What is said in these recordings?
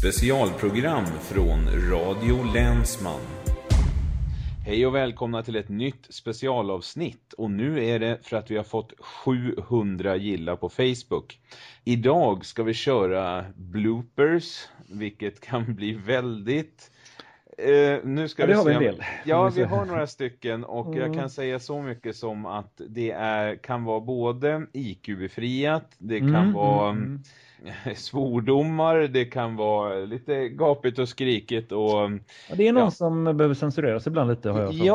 specialprogram från Radio Länsman. Hej och välkomna till ett nytt specialavsnitt, och nu är det för att vi har fått 700 gillar på Facebook. Idag ska vi köra bloopers, vilket kan bli väldigt... nu ska ja, det har vi en del. Ja, vi har några stycken, och jag kan säga så mycket som att det kan vara både IQ-befriat, det kan vara svordomar, det kan vara lite gapigt och skrikigt och... Ja, det är någon som behöver censureras ibland lite, har jag för mig.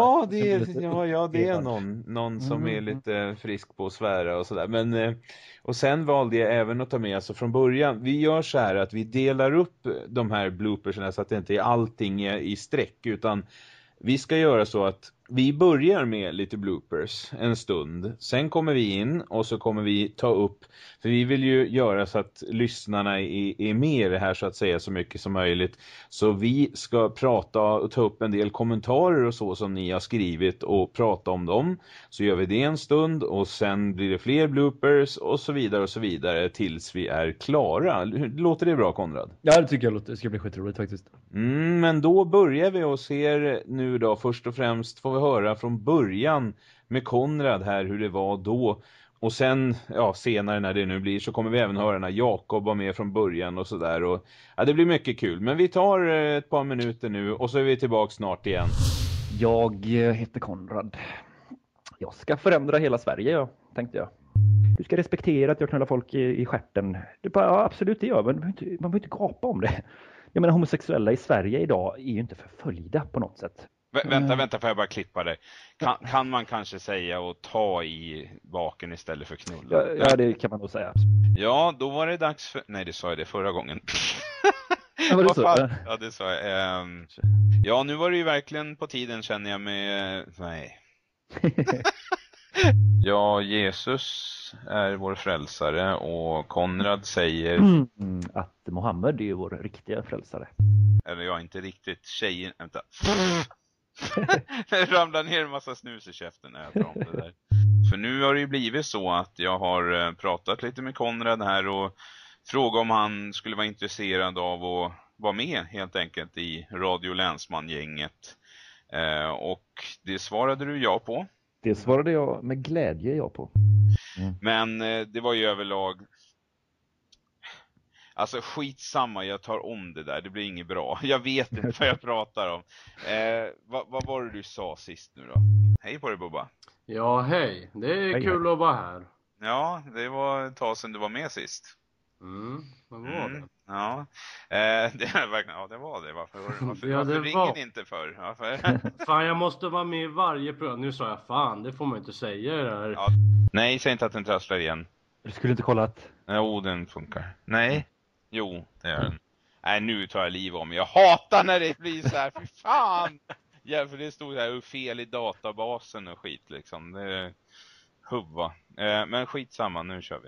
Det är någon som är lite frisk på att svära och sådär. Men, och sen valde jag även att ta med, alltså från början, vi gör så här att vi delar upp de här bloopersarna så att det inte är allting i sträck, utan vi ska göra så att vi börjar med lite bloopers en stund. Sen kommer vi in och så kommer vi ta upp, för vi vill ju göra så att lyssnarna är med i det här så att säga så mycket som möjligt. Så vi ska prata och ta upp en del kommentarer och så som ni har skrivit och prata om dem. Så gör vi det en stund och sen blir det fler bloopers och så vidare tills vi är klara. Låter det bra, Konrad? Ja, det tycker jag. Det ska bli skitroligt faktiskt. Men då börjar vi och ser nu då först och främst får vi höra från början med Konrad här hur det var då, och sen senare när det nu blir så kommer vi även höra när Jakob var med från början och sådär, och det blir mycket kul. Men vi tar ett par minuter nu och så är vi tillbaka snart igen. Jag heter Konrad. Jag ska förändra hela Sverige, tänkte jag. Du ska respektera att jag knullar folk i stjärten. Ja, absolut, det gör man. Man behöver inte gapa om det. Jag menar, homosexuella i Sverige idag är ju inte förföljda på något sätt. Vänta, får jag bara klippa dig. Kan man kanske säga och ta i baken istället för knulla? Ja, det kan man nog säga. Ja, då var det dags för... Nej, det sa jag det förra gången. Ja, var det så? Ja, det sa jag. Ja, nu var det ju verkligen på tiden, känner jag med... Nej. Ja, Jesus är vår frälsare och Konrad säger... att Mohammed är vår riktiga frälsare. Eller jag inte riktigt. Tjejen... Vänta. Det ramlar ner en massa snus i käften när jag pratar om det där. För nu har det ju blivit så att jag har pratat lite med Konrad här och frågat om han skulle vara intresserad av att vara med helt enkelt i Radio Länsman-gänget. Och det svarade du ja på. Det svarade jag med glädje ja på. Men det var ju överlag... Alltså skitsamma, jag tar om det där. Det blir inget bra. Jag vet inte vad jag pratar om. Vad var det du sa sist nu då? Hej på dig, Bubba. Ja, hej. Det är kul att vara här. Ja, det var ett tag sedan du var med sist. Vad var det? Ja, det var verkligen, det var det. Varför ringer ni inte för? Fan, jag måste vara med i varje program. Nu sa jag fan, det får man inte säga där. Ja. Nej, säg inte att den trasslar igen. Du skulle inte kollat? Jo, den funkar. Nej. Jo, det gör den. Nej, nu tar jag liv om. Jag hatar när det blir så här. Fy fan! Ja, för det stod här fel i databasen och skit liksom. Det är huvva. Men skitsamma, nu kör vi.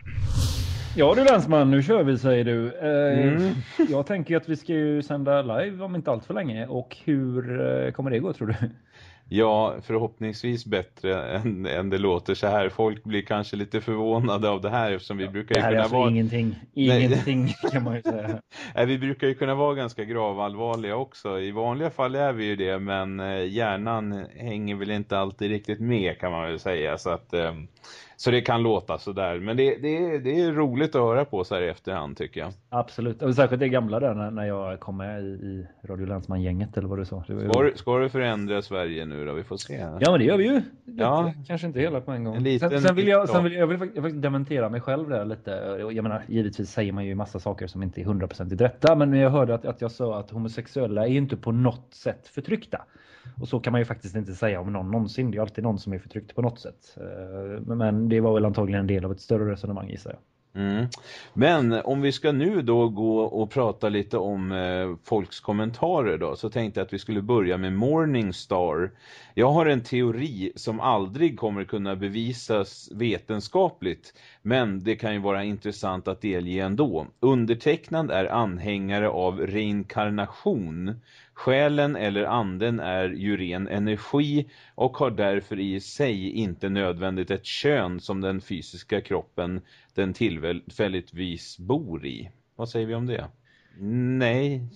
Ja du Länsman, nu kör vi, säger du. Jag tänker att vi ska ju sända live om inte allt för länge. Och hur kommer det gå, tror du? Ja, förhoppningsvis bättre än det låter så här. Folk blir kanske lite förvånade av det här, eftersom vi brukar ju kunna alltså vara... Ingenting kan man ju säga. Nej, vi brukar ju kunna vara ganska gravallvarliga också. I vanliga fall är vi ju det, men hjärnan hänger väl inte alltid riktigt med, kan man väl säga. Så det kan låta så där. Men det är roligt att höra på så här i efterhand, tycker jag. Absolut. Och särskilt det gamla där när jag kom med i Radio Länsman-gänget, eller vad du sa. Ska du förändra Sverige nu då? Vi får se. Ja, men det gör vi ju. Ja. Kanske inte hela på en gång. Sen vill jag dementera mig själv där lite. Jag menar, givetvis säger man ju massa saker som inte är 100% rätta. Men jag hörde att jag sa att homosexuella är inte på något sätt förtryckta. Och så kan man ju faktiskt inte säga om någon någonsin. Det är alltid någon som är förtryckt på något sätt. Men det var väl antagligen en del av ett större resonemang, gissar jag. Men om vi ska nu då gå och prata lite om folks kommentarer då, så tänkte jag att vi skulle börja med Morningstar. Jag har en teori som aldrig kommer kunna bevisas vetenskapligt, men det kan ju vara intressant att delge ändå. Undertecknad är anhängare av reinkarnation. Själen eller anden är ju ren energi och har därför i sig inte nödvändigt ett kön som den fysiska kroppen den tillfälligtvis bor i. Vad säger vi om det? Nej.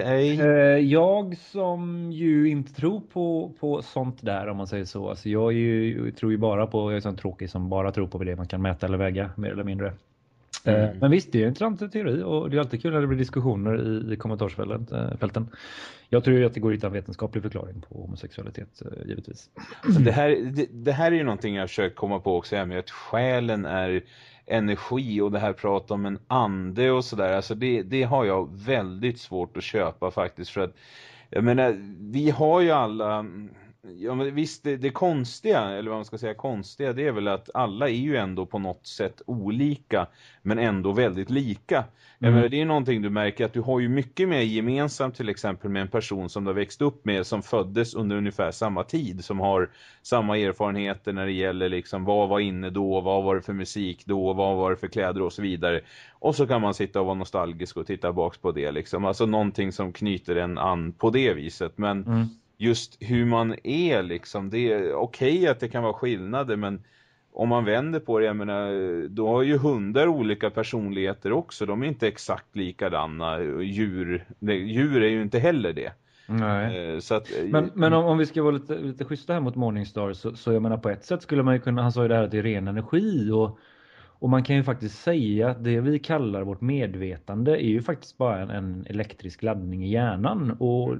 Jag som ju inte tror på sånt där, om man säger så. Alltså jag tror ju bara på, jag är sån tråkig som bara tror på det man kan mäta eller väga mer eller mindre. Men visst, det är en intressant teori och det är alltid kul när det blir diskussioner i kommentarsfälten. Jag tror ju att det går att hitta en vetenskaplig förklaring på homosexualitet, givetvis. Alltså det här är ju någonting jag försöker komma på också, med att själen är energi och det här pratar om en ande och sådär. Alltså det har jag väldigt svårt att köpa faktiskt, för att jag menar, vi har ju alla... Ja, men visst, det konstiga, eller vad man ska säga konstiga, det är väl att alla är ju ändå på något sätt olika, men ändå väldigt lika. Jag menar, det är någonting du märker, att du har ju mycket mer gemensamt till exempel med en person som du har växt upp med, som föddes under ungefär samma tid, som har samma erfarenheter när det gäller liksom, vad var inne då, vad var det för musik då, vad var det för kläder och så vidare. Och så kan man sitta och vara nostalgisk och titta baks på det liksom. Alltså någonting som knyter en an på det viset, men... Just hur man är liksom, det är okej att det kan vara skillnader, men om man vänder på det, jag menar, då har ju hundar olika personligheter också, de är inte exakt likadana, djur är ju inte heller det. Nej. Så att, men om vi ska vara lite schyssta här mot Morningstar, så jag menar, på ett sätt skulle man ju kunna, han sa ju det här att det är ren energi, och man kan ju faktiskt säga att det vi kallar vårt medvetande är ju faktiskt bara en elektrisk laddning i hjärnan. Och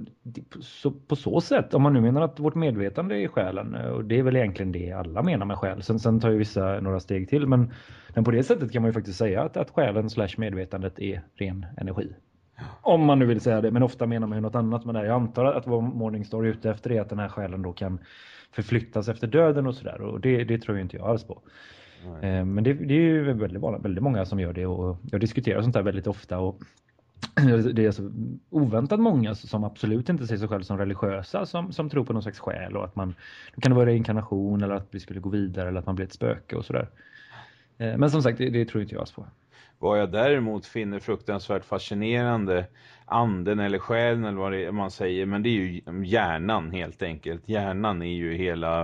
på så sätt, om man nu menar att vårt medvetande är själen, och det är väl egentligen det alla menar med själ. Sen tar ju vissa några steg till, men på det sättet kan man ju faktiskt säga att själen / medvetandet är ren energi. Om man nu vill säga det, men ofta menar man ju något annat med det. Jag antar att vad Morningstar är ute efter är att den här själen då kan förflyttas efter döden och sådär. Och det tror jag inte jag alls på. Men det är ju väldigt många som gör det, och jag diskuterar sånt där väldigt ofta, och det är så oväntat många som absolut inte ser sig själv som religiösa som tror på någon slags själ, och att man då kan det vara reinkarnation, eller att vi skulle gå vidare, eller att man blir ett spöke och sådär. Men som sagt, det tror inte jag alls på. Vad jag däremot finner fruktansvärt fascinerande, anden eller själen eller vad det är man säger, men det är ju hjärnan helt enkelt. Hjärnan är ju hela...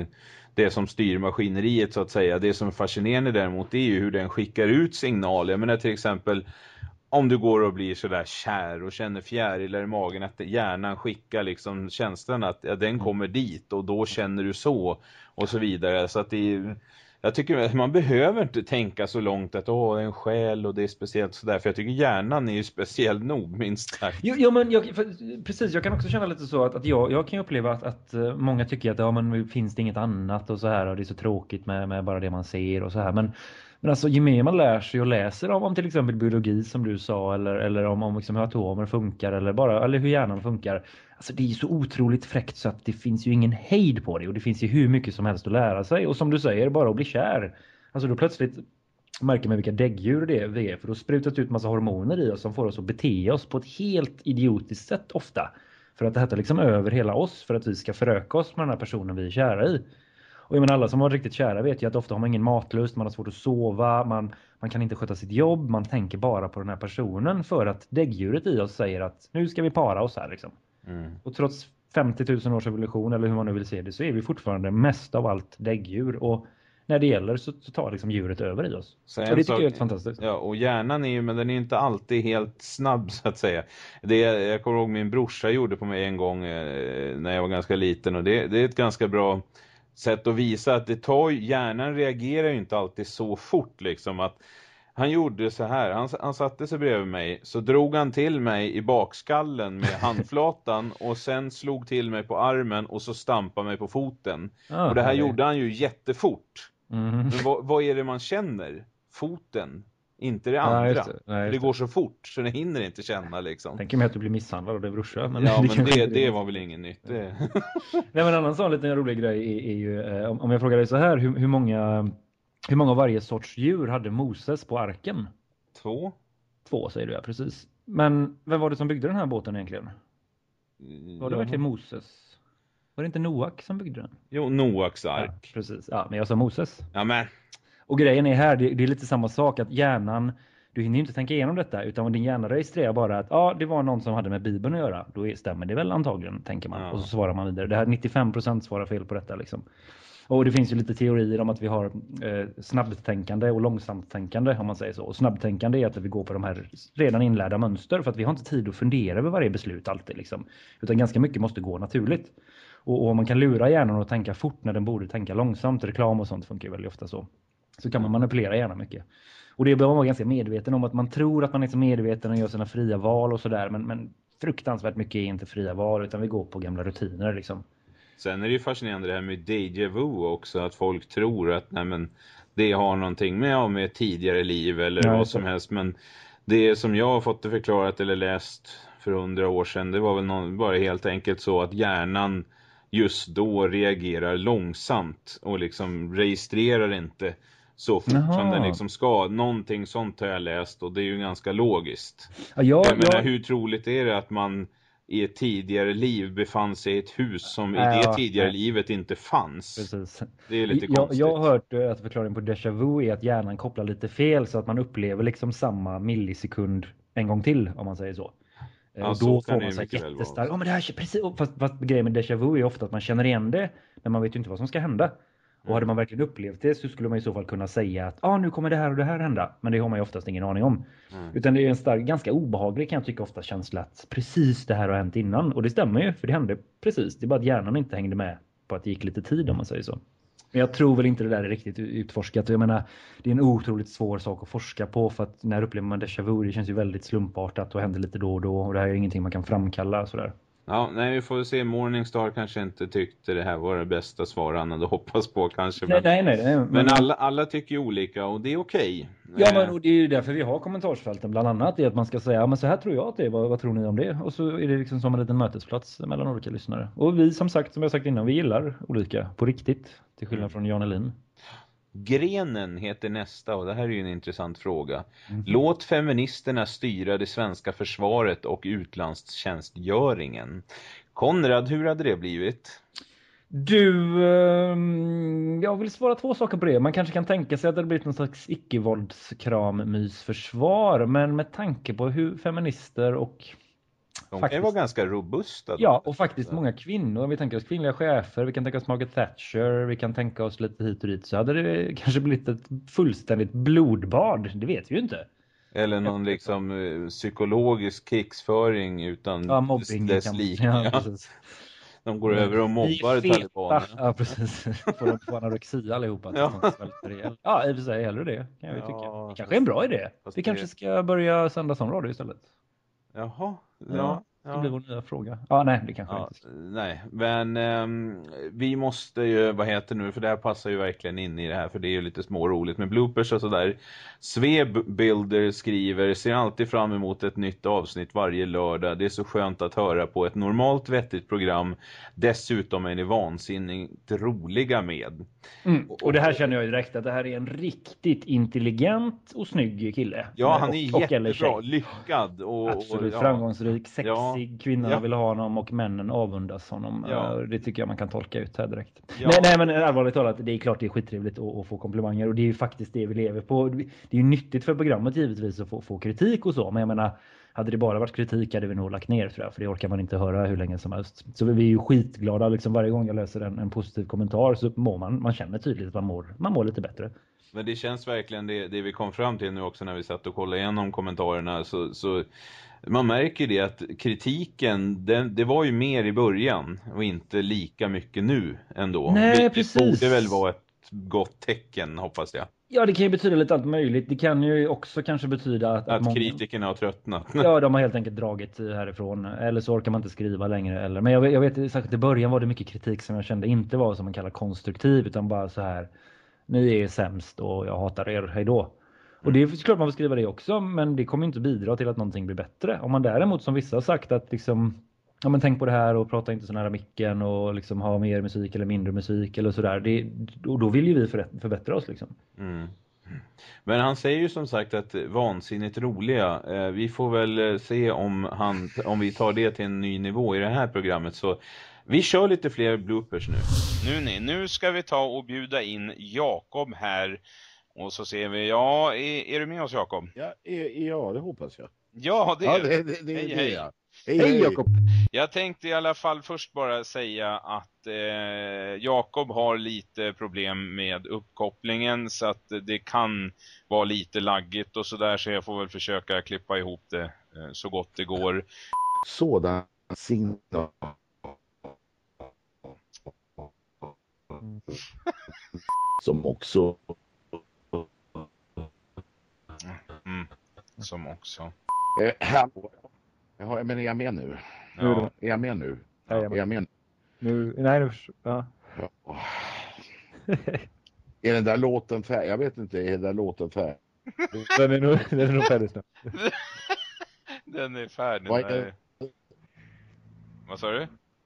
det som styr maskineriet så att säga. Det som är fascinerande däremot, det är ju hur den skickar ut signaler. Jag menar till exempel, om du går och blir sådär kär och känner fjärilar i magen, att hjärnan skickar liksom känslan att den kommer dit, och då känner du så och så vidare. Så att det är, jag tycker att man behöver inte tänka så långt att det är en själ och det är speciellt sådär. För jag tycker hjärnan är ju speciell nog, minst sagt. Jo, men precis, jag kan också känna lite så att jag kan uppleva att många tycker att men finns det inget annat och så här, och det är så tråkigt med bara det man ser och så här. Men alltså, ju mer man lär sig och läser om till exempel biologi som du sa, eller om liksom hur atomer funkar, eller hur hjärnan funkar. Alltså det är så otroligt fräckt så att det finns ju ingen hejd på det, och det finns ju hur mycket som helst att lära sig. Och som du säger, bara att bli kär. Alltså då plötsligt märker man vilka däggdjur det är, för då sprutas ut massa hormoner i oss som får oss att bete oss på ett helt idiotiskt sätt ofta. För att det här tar liksom över hela oss, för att vi ska föröka oss med den här personen vi är kära i. Och jag menar, alla som var riktigt kära vet ju att ofta har man ingen matlust, man har svårt att sova, man kan inte sköta sitt jobb, man tänker bara på den här personen för att däggdjuret i oss säger att nu ska vi para oss här liksom. Och trots 50 000 års evolution, eller hur man nu vill se det, så är vi fortfarande mest av allt däggdjur, och när det gäller så tar liksom djuret över i oss. Så det tycker jag är helt fantastiskt. Ja, och hjärnan är ju, men den är inte alltid helt snabb så att säga. Jag kommer ihåg min brorsa gjorde på mig en gång när jag var ganska liten, och det är ett ganska bra sätt att visa att hjärnan reagerar ju inte alltid så fort liksom. Att han gjorde så här, han satte sig bredvid mig, så drog han till mig i bakskallen med handflatan och sen slog till mig på armen och så stampade mig på foten. Och det här gjorde han ju jättefort. Men vad är det man känner? Foten, inte det andra. Nej, det går så fort så det hinner inte känna liksom. Tänker mig att du blir misshandlad av din brorsa. Men det var väl ingen nytt. Nej, men en annan sån liten rolig grej är ju, om jag frågar dig så här, hur många av varje sorts djur hade Moses på arken? 2 säger du, ja, precis. Men vem var det som byggde den här båten egentligen? Var det verkligen Moses? Var det inte Noak som byggde den? Jo, Noaks ark. Ja, precis. Ja, men jag sa Moses. Ja, men. Och grejen är här, det är lite samma sak, att hjärnan, du hinner inte tänka igenom detta, utan din hjärna registrerar bara att det var någon som hade med Bibeln att göra. Då stämmer det väl antagligen, tänker man. Ja. Och så svarar man vidare. Det här 95% svarar fel på detta liksom. Och det finns ju lite teorier om att vi har snabbtänkande och långsamttänkande, om man säger så. Och snabbtänkande är att vi går på de här redan inlärda mönster, för att vi har inte tid att fundera över varje beslut alltid liksom. Utan ganska mycket måste gå naturligt. Och om man kan lura hjärnan att tänka fort när den borde tänka långsamt, reklam och sånt funkar ju väldigt ofta så. Så kan man manipulera hjärnan mycket. Och det behöver man vara ganska medveten om, att man tror att man är så medveten och gör sina fria val och sådär. Men fruktansvärt mycket är inte fria val, utan vi går på gamla rutiner liksom. Sen är det ju fascinerande det här med déjà vu också, att folk tror att nej, men det har någonting med tidigare liv eller vad som helst. Men det som jag har fått det förklarat eller läst för 100 år sedan, det var väl bara helt enkelt så att hjärnan just då reagerar långsamt och liksom registrerar inte så fort som den liksom ska. Någonting sånt har jag läst, och det är ju ganska logiskt. Jag menar, hur troligt är det att man i ett tidigare liv befann sig i ett hus som i det tidigare livet inte fanns? Precis. Det är lite konstigt. Jag har hört att förklaringen på déjà vu är att hjärnan kopplar lite fel, så att man upplever liksom samma millisekund en gång till, om man säger så. Ja, och då får man sig jättestarkt. Men det här är precis, fast grejen med déjà vu är ofta att man känner igen det, men man vet ju inte vad som ska hända. Och hade man verkligen upplevt det, så skulle man i så fall kunna säga att nu kommer det här och det här hända. Men det har man ju oftast ingen aning om. Utan det är en stark, ganska obehaglig, kan jag tycka ofta, känsla att precis det här har hänt innan. Och det stämmer ju, för det hände precis. Det är bara att hjärnan inte hängde med på att det gick lite tid, om man säger så. Men jag tror väl inte det där är riktigt utforskat. Jag menar, det är en otroligt svår sak att forska på, för att när upplever man déjà vu, det känns ju väldigt slumpartat och händer lite då och då. Och det här är ingenting man kan framkalla sådär. Ja, nej, vi får se. Morningstar kanske inte tyckte det här var det bästa svar han hade hoppats på kanske. Men alla tycker ju olika, och det är okej. Ja, men och det är ju därför vi har kommentarsfälten bland annat. Det är att man ska säga, men så här tror jag att det är. Vad tror ni om det? Och så är det liksom som en liten mötesplats mellan olika lyssnare. Och vi, som jag sagt innan, vi gillar olika på riktigt. Till skillnad från Jan Elin. Grenen heter nästa, och det här är ju en intressant fråga. Låt feministerna styra det svenska försvaret och utlandstjänstgöringen. Konrad, hur hade det blivit? Jag vill svara 2 saker på det. Man kanske kan tänka sig att det hade blivit någon slags icke-våldskram-mysförsvar. Men med tanke på hur feminister och... De kan vara ganska robusta. Ja, och faktiskt många kvinnor. Vi tänker oss kvinnliga chefer, vi kan tänka oss Margaret Thatcher, vi kan tänka oss lite hit och dit. Så hade det kanske blivit ett fullständigt blodbad, det vet vi ju inte. Eller någon liksom psykologisk krigsföring utan dess like. Ja, de går över och mobbar talibanerna. Ja, precis. Får de få anorexia allihopa. Ja, i och för sig hellre det, kan jag ju tycka. Det kanske är en bra idé. Vi kanske ska börja sända som radio istället. Jaha, det blir vår nya fråga. Ja, nej, det kanske inte. Nej, men vi måste ju, vad heter nu, för det här passar ju verkligen in i det här, för det är ju lite småroligt med bloopers och sådär. Swebbuilder skriver, ser alltid fram emot ett nytt avsnitt varje lördag. Det är så skönt att höra på ett normalt vettigt program. Dessutom är ni vansinnigt roliga med. Och det här känner jag ju direkt att det här är en riktigt intelligent och snygg kille. Ja, han är jättebra, lyckad och absolut framgångsrik, sexig. Kvinnorna vill ha honom och männen avundas honom. Det tycker jag man kan tolka ut här direkt. Nej, men allvarligt talat, det är klart det är skittrevligt att få komplimanger, och det är ju faktiskt det vi lever på. Det är ju nyttigt för programmet givetvis att få kritik och så, men jag menar, hade det bara varit kritik hade vi nog lagt ner, tror jag, för det orkar man inte höra hur länge som helst. Så vi är ju skitglada liksom, varje gång jag läser en positiv kommentar, så man känner tydligt att man mår lite bättre. Men det känns verkligen det vi kom fram till nu också när vi satt och kollade igenom kommentarerna, så man märker det att kritiken, det var ju mer i början och inte lika mycket nu ändå. Nej, precis. Det borde väl vara ett gott tecken, hoppas jag. Ja, det kan ju betyda lite allt möjligt. Det kan ju också kanske betyda att många... kritikerna har tröttnat. Ja, de har helt enkelt dragit härifrån. Eller så orkar man inte skriva längre. Eller... Men jag vet särskilt i början var det mycket kritik som jag kände inte var som man kallar konstruktiv, utan bara så här: ni är sämst och jag hatar er, hej då. Och det är klart man får skriva det också, men det kommer inte bidra till att någonting blir bättre. Om man däremot, som vissa har sagt, att liksom, ja, men tänk på det här och prata inte så nära micken och liksom ha mer musik eller mindre musik eller sådär. Då vill ju vi förbättra oss liksom. Men han säger ju som sagt att vansinnigt roliga. Vi får väl se om vi tar det till en ny nivå i det här programmet. Så vi kör lite fler bloopers nu. Nu ska vi ta och bjuda in Jakob här. Och så ser vi, är du med oss, Jakob? Ja, det hoppas jag. Ja, det Ja, är det är hej. det. Hej Jakob! Jag tänkte i alla fall först bara säga att Jakob har lite problem med uppkopplingen, så att det kan vara lite laggigt och sådär, så jag får väl försöka klippa ihop det så gott det går. Sådan signal. Som också. Som också. Men är jag med nu? Ja. Är jag med nu? Är jag med nu? Nej, ja. Är den där låten färdig? Jag vet inte, är den där låten färdig? Den är nog färdig snart. Den är färdig. Vad sa du?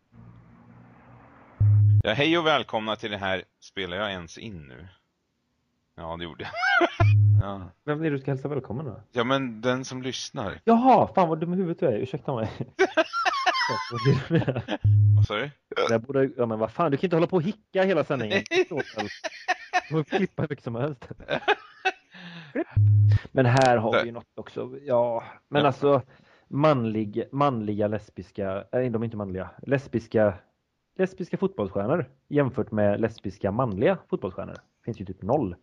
Ja, hej och välkomna till det här. Spelar jag ens in nu? Ja, det gjorde jag. Ja. Vem är det du ska hälsa välkommen då? Ja, men den som lyssnar. Jaha, fan vad dum i huvudet du är. Ursäkta mig. Vad sa du? Ja, men vad fan, du kan inte hålla på och hicka hela sändningen. Du får klippa hur mycket som helst. Men här har vi ju något också. Ja, men ja. Alltså manliga lesbiska, nej, de är inte manliga. Lesbiska fotbollsstjärnor jämfört med lesbiska manliga fotbollsstjärnor finns ju typ 0.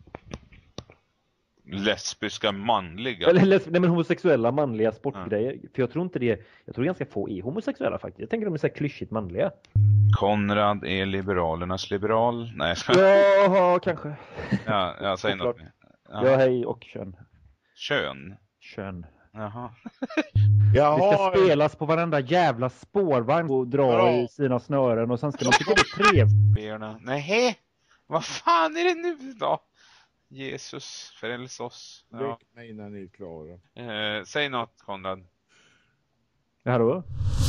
Lesbiska manliga? Eller nej, men homosexuella manliga sportgrejer. För jag tror inte det. Jag tror ganska få är homosexuella faktiskt. Jag tänker de är så här klyschigt manliga. Konrad är liberalernas liberal. Nej, ja, kanske. Ja, jag säger något. Ja, hej och kön. Kön. Jaha. Det ska spelas på varenda jävla spårvagn och dra i sina snören och sen ska man tycka det är trevligt. Nej, vad fan är det nu då? Jesus, fräls oss. Ja. Väck mig när ni är klara. Säg något, Konrad. Ja, då?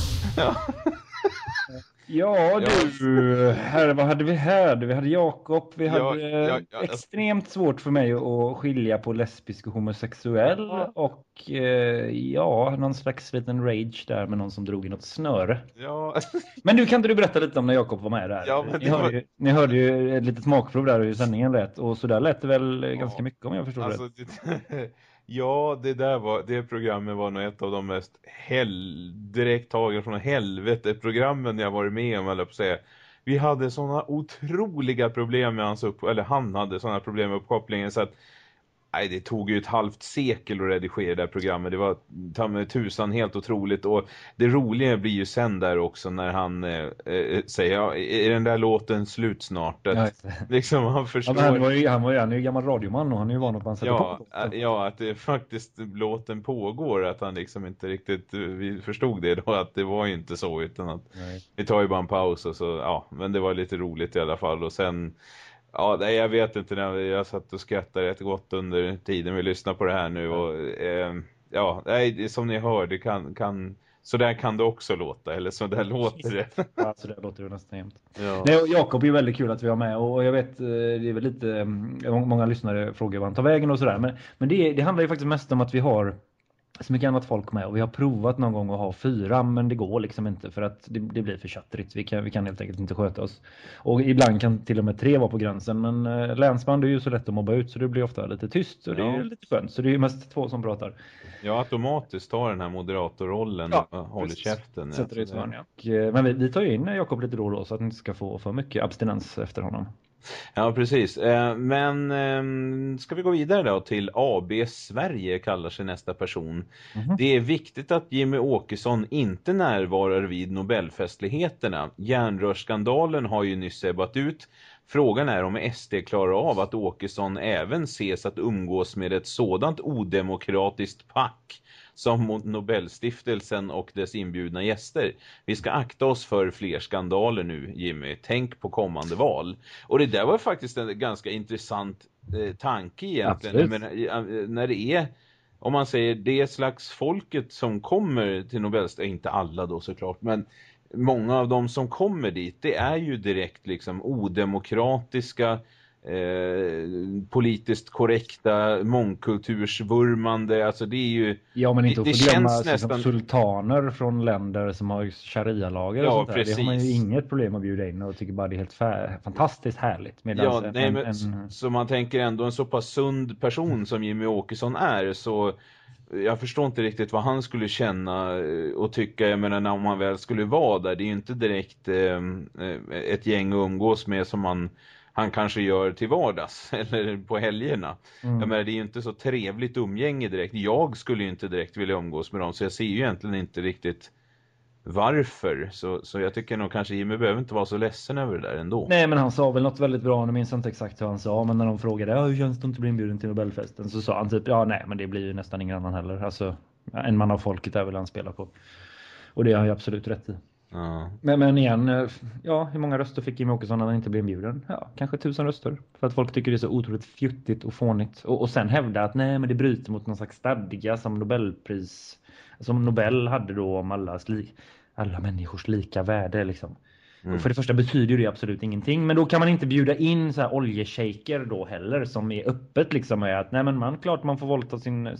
Ja, du. Här, vad hade vi här? Vi hade Jakob. Vi hade extremt svårt för mig att skilja på lesbisk och homosexuell. Och någon slags liten rage där med någon som drog i något snöre. Ja. Men kan inte du berätta lite om när Jakob var med där? Ja, ni hörde ju ett litet smakprov där hur sändningen lät. Och så där lät det väl ganska mycket om jag förstår rätt. Ja, det programmet var nog ett av de mest direkt tagen från helvete programmen jag varit med om, eller på att säga. Vi hade sådana otroliga problem med han hade sådana problem med uppkopplingen så att det tog ju ett halvt sekel att redigera det här programmet. Det var ta med tusan helt otroligt. Och det roliga blir ju sen där också när han säger, är den där låten slut snart? Att, liksom han förstår... Ja, han är ju gammal radioman och han är ju van att man sätter på. Ja, att det faktiskt låten pågår. Att han liksom inte riktigt vi förstod det då, att det var ju inte så. Utan att vi tar ju bara en paus och så, men det var lite roligt i alla fall. Och sen... Ja, jag vet inte, när jag satt och skrattade rätt gott under tiden vi lyssnar på det här nu och som ni hör, det kan så där kan det också låta, eller så där låter det. Ja, så där låter det nästan jämt. Ja. Nej, Jakob är väldigt kul att vi har med och jag vet, det är väl lite, många lyssnare frågar vad han tar vägen och sådär, men det handlar ju faktiskt mest om att vi har så mycket annat folk med och vi har provat någon gång att ha 4, men det går liksom inte för att det blir för chattrigt. Vi kan helt enkelt inte sköta oss. Och ibland kan till och med 3 vara på gränsen, men länsband är ju så lätt att mobba ut så det blir ofta lite tyst och det är lite skönt. Så det är ju mest 2 som pratar. Ja, automatiskt tar den här moderatorrollen och håller käften. Sätter det i hörn, men vi tar ju in Jakob lite då så att ni inte ska få för mycket abstinens efter honom. Ja, precis. Men ska vi gå vidare då till AB Sverige kallar sig nästa person. Mm-hmm. Det är viktigt att Jimmy Åkesson inte närvarar vid Nobelfestligheterna. Järnrörsskandalen har ju nyss ebbat ut. Frågan är om SD klarar av att Åkesson även ses att umgås med ett sådant odemokratiskt pack som mot Nobelstiftelsen och dess inbjudna gäster. Vi ska akta oss för fler skandaler nu, Jimmy. Tänk på kommande val. Och det där var faktiskt en ganska intressant tanke egentligen. När det är, om man säger, det slags folket som kommer till Nobelfesten, inte alla då såklart, men många av dem som kommer dit, det är ju direkt liksom odemokratiska, politiskt korrekta, mångkultursvurmande, alltså det är ju... Ja, men inte att förglömma nästan... sultaner från länder som har sharia-lagar och sånt där. Det har man ju inget problem att bjuda in och tycker bara det är helt fantastiskt härligt. Så man tänker ändå en så pass sund person som Jimmy Åkesson är, så jag förstår inte riktigt vad han skulle känna och tycka. Jag menar, när man väl skulle vara där, det är ju inte direkt ett gäng att umgås med som han kanske gör till vardags eller på helgerna. Jag menar, det är ju inte så trevligt umgänge direkt. Jag skulle ju inte direkt vilja umgås med dem, så jag ser ju egentligen inte riktigt varför. Så jag tycker nog kanske Jimmy behöver inte vara så ledsen över det där ändå. Nej, men han sa väl något väldigt bra. Jag minns inte exakt hur han sa, men när de frågade hur känns det inte att bli inbjuden till Nobelfesten, så sa han typ, nej, men det blir ju nästan ingen annan heller. Alltså, en man av folket är väl han spelar på. Och det har han ju absolut rätt i. Ja. Men igen, hur många röster fick Jimmie Åkesson när han inte blev inbjuden? Ja, kanske 1000 röster. För att folk tycker det är så otroligt fjuttigt och fånigt. Och sen hävda att nej, men det bryter mot någon slags stadga som Nobelpris, som Nobel hade då om alla människors lika värde liksom. Och för det första betyder ju det absolut ingenting. Men då kan man inte bjuda in så här oljeshejker då heller, som är öppet liksom, med att nej, men klart man får våldta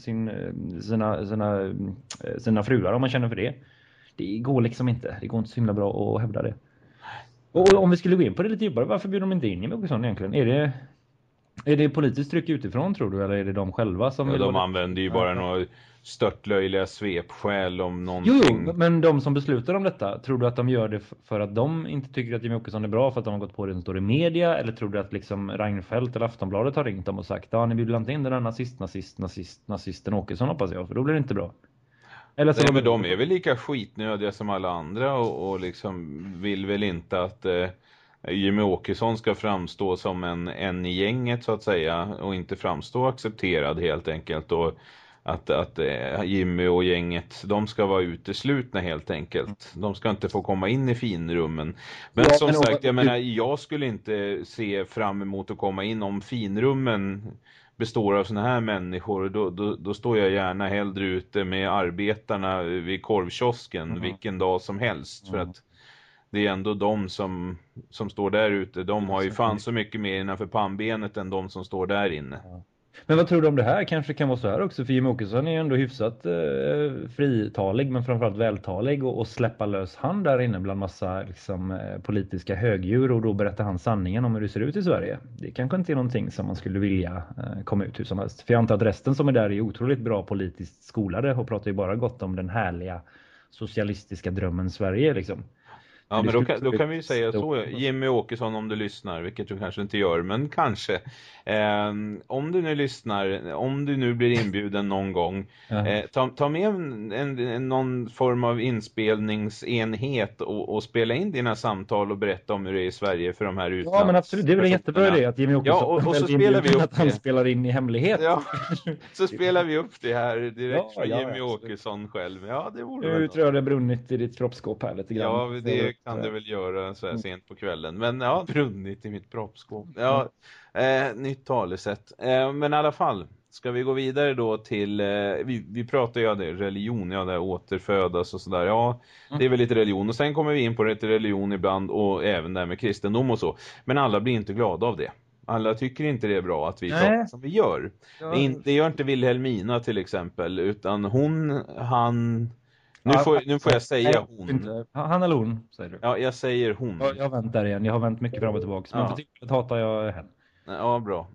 sina fruar om man känner för det. Det går liksom inte. Det går inte så himla bra att hävda det. Och om vi skulle gå in på det lite djupare, varför bjuder de inte in Jimmie Åkesson egentligen? Är det politiskt tryck utifrån, tror du? Eller är det de själva som... Ja, de använder ju bara några störtlöjliga svepskäl om någonting. Jo, men de som beslutar om detta, tror du att de gör det för att de inte tycker att Jimmie Åkesson är bra för att de har gått på det som står i media? Eller tror du att liksom Reinfeldt eller Aftonbladet har ringt dem och sagt ni bjuder inte in den där nazisten Åkesson, hoppas jag, för då blir det inte bra. Eller så men de är väl lika skitnödiga som alla andra och liksom vill väl inte att Jimmie Åkesson ska framstå som en i gänget så att säga, och inte framstå accepterad helt enkelt, och att Jimmy och gänget, de ska vara uteslutna helt enkelt. De ska inte få komma in i finrummen. Men som sagt, jag menar, jag skulle inte se fram emot att komma in om finrummen består av såna här människor. Då står jag gärna hellre ute med arbetarna vid korvkiosken vilken dag som helst, för att det är ändå de som står där ute. De har ju fan så mycket mer innanför pannbenet än de som står där inne. Men vad tror du om det här? Kanske kan vara så här också, för Jimmie Åkesson är ju ändå hyfsat fritalig, men framförallt vältalig, och släppa lös han där inne bland massa liksom, politiska högdjur, och då berättar han sanningen om hur det ser ut i Sverige. Det kanske inte är någonting som man skulle vilja komma ut hur som helst. För jag antar att resten som är där är otroligt bra politiskt skolade och pratar ju bara gott om den härliga socialistiska drömmen Sverige liksom. Ja, men då kan vi ju säga så, Jimmie Åkesson, om du lyssnar, vilket du kanske inte gör, men kanske. Om du nu lyssnar, om du nu blir inbjuden någon gång, ta med någon form av inspelningsenhet och spela in dina samtal och berätta om hur det är i Sverige för de här utlands. Ja, men absolut, det är väl en jättebra idé att Jimmie Åkesson och så spelar vi upp att han spelar in i hemlighet. Ja, så spelar vi upp det här direkt från Jimmie Åkesson själv. Ja, det vore nu tror jag det har brunnit i ditt proppskåp här lite grann. Ja, det kan det väl göra så här sent på kvällen. Men ja, brunnit i mitt proppskåp. Ja, nytt talesätt. Men i alla fall, ska vi gå vidare då till, vi pratar ju om det, religion, det återfödas och sådär. Ja, det är väl lite religion. Och sen kommer vi in på det till religion ibland, och även där med kristendom och så. Men alla blir inte glada av det. Alla tycker inte det är bra att vi pratar som vi gör. Ja. Det gör inte Wilhelmina till exempel, utan han... Nu får jag säga hon. Han eller hon, säger du? Ja, jag säger hon. Jag väntar igen. Jag har vänt mycket fram och tillbaka. Men för tillfället hatar jag henne. Ja, bra.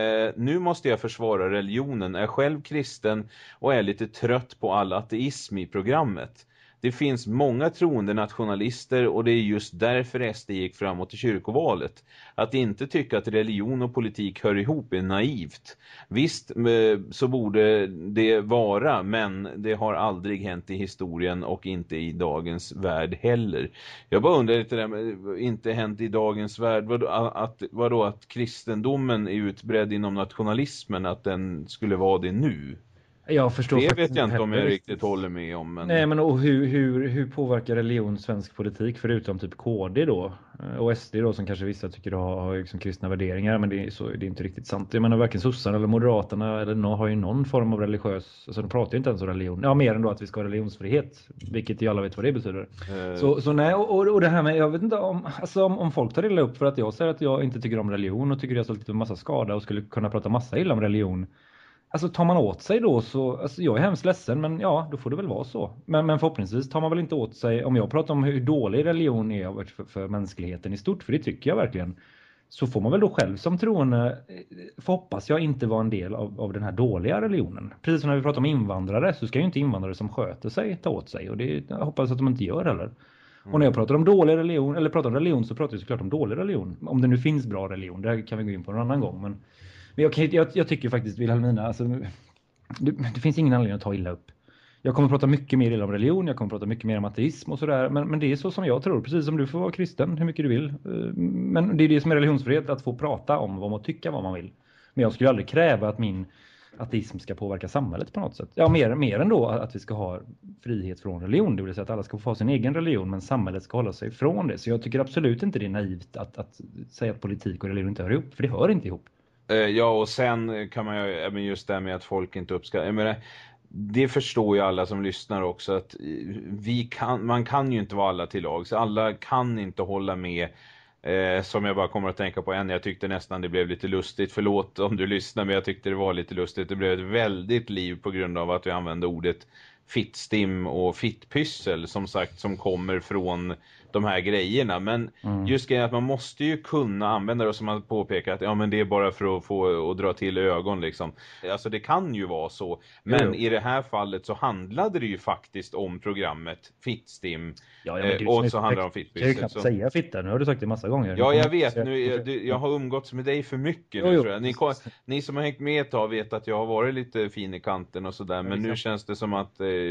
Nu måste jag försvara religionen. Jag är själv kristen och är lite trött på all ateism i programmet. Det finns många troende nationalister, och det är just därför SD gick framåt i kyrkovalet. Att inte tycka att religion och politik hör ihop är naivt. Visst så borde det vara, men det har aldrig hänt i historien och inte i dagens värld heller. Jag bara undrar lite där, inte hänt i dagens värld, vadå att kristendomen är utbredd inom nationalismen, att den skulle vara det nu? Jag förstår, det vet jag inte om jag riktigt håller med om. Men... Nej, men och hur påverkar religion svensk politik, förutom typ KD då? Och SD då, som kanske vissa tycker har liksom kristna värderingar, men det är inte riktigt sant. Jag menar, varken sossarna eller moderaterna eller har ju någon form av religiös, alltså de pratar ju inte ens om religion. Ja, mer än då att vi ska ha religionsfrihet, vilket ju alla vet vad det betyder. Så nej, och det här med, jag vet inte om folk tar illa upp för att jag säger att jag inte tycker om religion och tycker jag har lite massa skada och skulle kunna prata massa illa om religion. Alltså tar man åt sig då så, alltså jag är hemskt ledsen, men ja, då får det väl vara så. Men förhoppningsvis tar man väl inte åt sig, om jag pratar om hur dålig religion är för mänskligheten i stort, för det tycker jag verkligen. så får man väl då själv som troende, får hoppas jag, inte vara en del av den här dåliga religionen. Precis som när vi pratar om invandrare, så ska ju inte invandrare som sköter sig ta åt sig. Och jag hoppas att de inte gör heller. Och när jag pratar om dålig religion, eller pratar om religion, så pratar jag såklart om dålig religion. Om det nu finns bra religion, det kan vi gå in på en annan gång. Men jag tycker faktiskt, Wilhelmina, alltså, det finns ingen anledning att ta illa upp. Jag kommer att prata mycket mer om religion, jag kommer att prata mycket mer om ateism och sådär. Men det är så som jag tror, precis som du får vara kristen hur mycket du vill. Men det är det som är religionsfrihet, att få prata om vad man tycker, vad man vill. Men jag skulle aldrig kräva att min ateism ska påverka samhället på något sätt. Ja, mer än då att vi ska ha frihet från religion. Det vill säga att alla ska få ha sin egen religion, men samhället ska hålla sig ifrån det. Så jag tycker absolut inte det är naivt att säga att politik och religion inte hör ihop. För det hör inte ihop. Ja, och sen kan man ju, just det med att folk inte uppskattar. Jag menar, det förstår ju alla som lyssnar också, att man kan ju inte vara alla till lag. Så alla kan inte hålla med. Som jag bara kommer att tänka på en. Jag tyckte nästan det blev lite lustigt. Förlåt om du lyssnar, men jag tyckte det var lite lustigt. Det blev ett väldigt liv på grund av att vi använde ordet fittstim och fittpyssel, som sagt, som kommer från de här grejerna. Men just grejen att man måste ju kunna använda det, som man påpekar att ja, men det är bara för att få och dra till ögon liksom. Alltså det kan ju vara så. Men i det här fallet så handlade det ju faktiskt om programmet Fittstim. Och så handlar det om fittpyssel. Jag kan knappt säga fitta, nu har du sagt det massa gånger. Ja, jag vet. Jag har umgåtts med dig för mycket nu, tror jag. Ni som har hängt med ett tag vet att jag har varit lite fin i kanten och sådär. Men nu känns det som att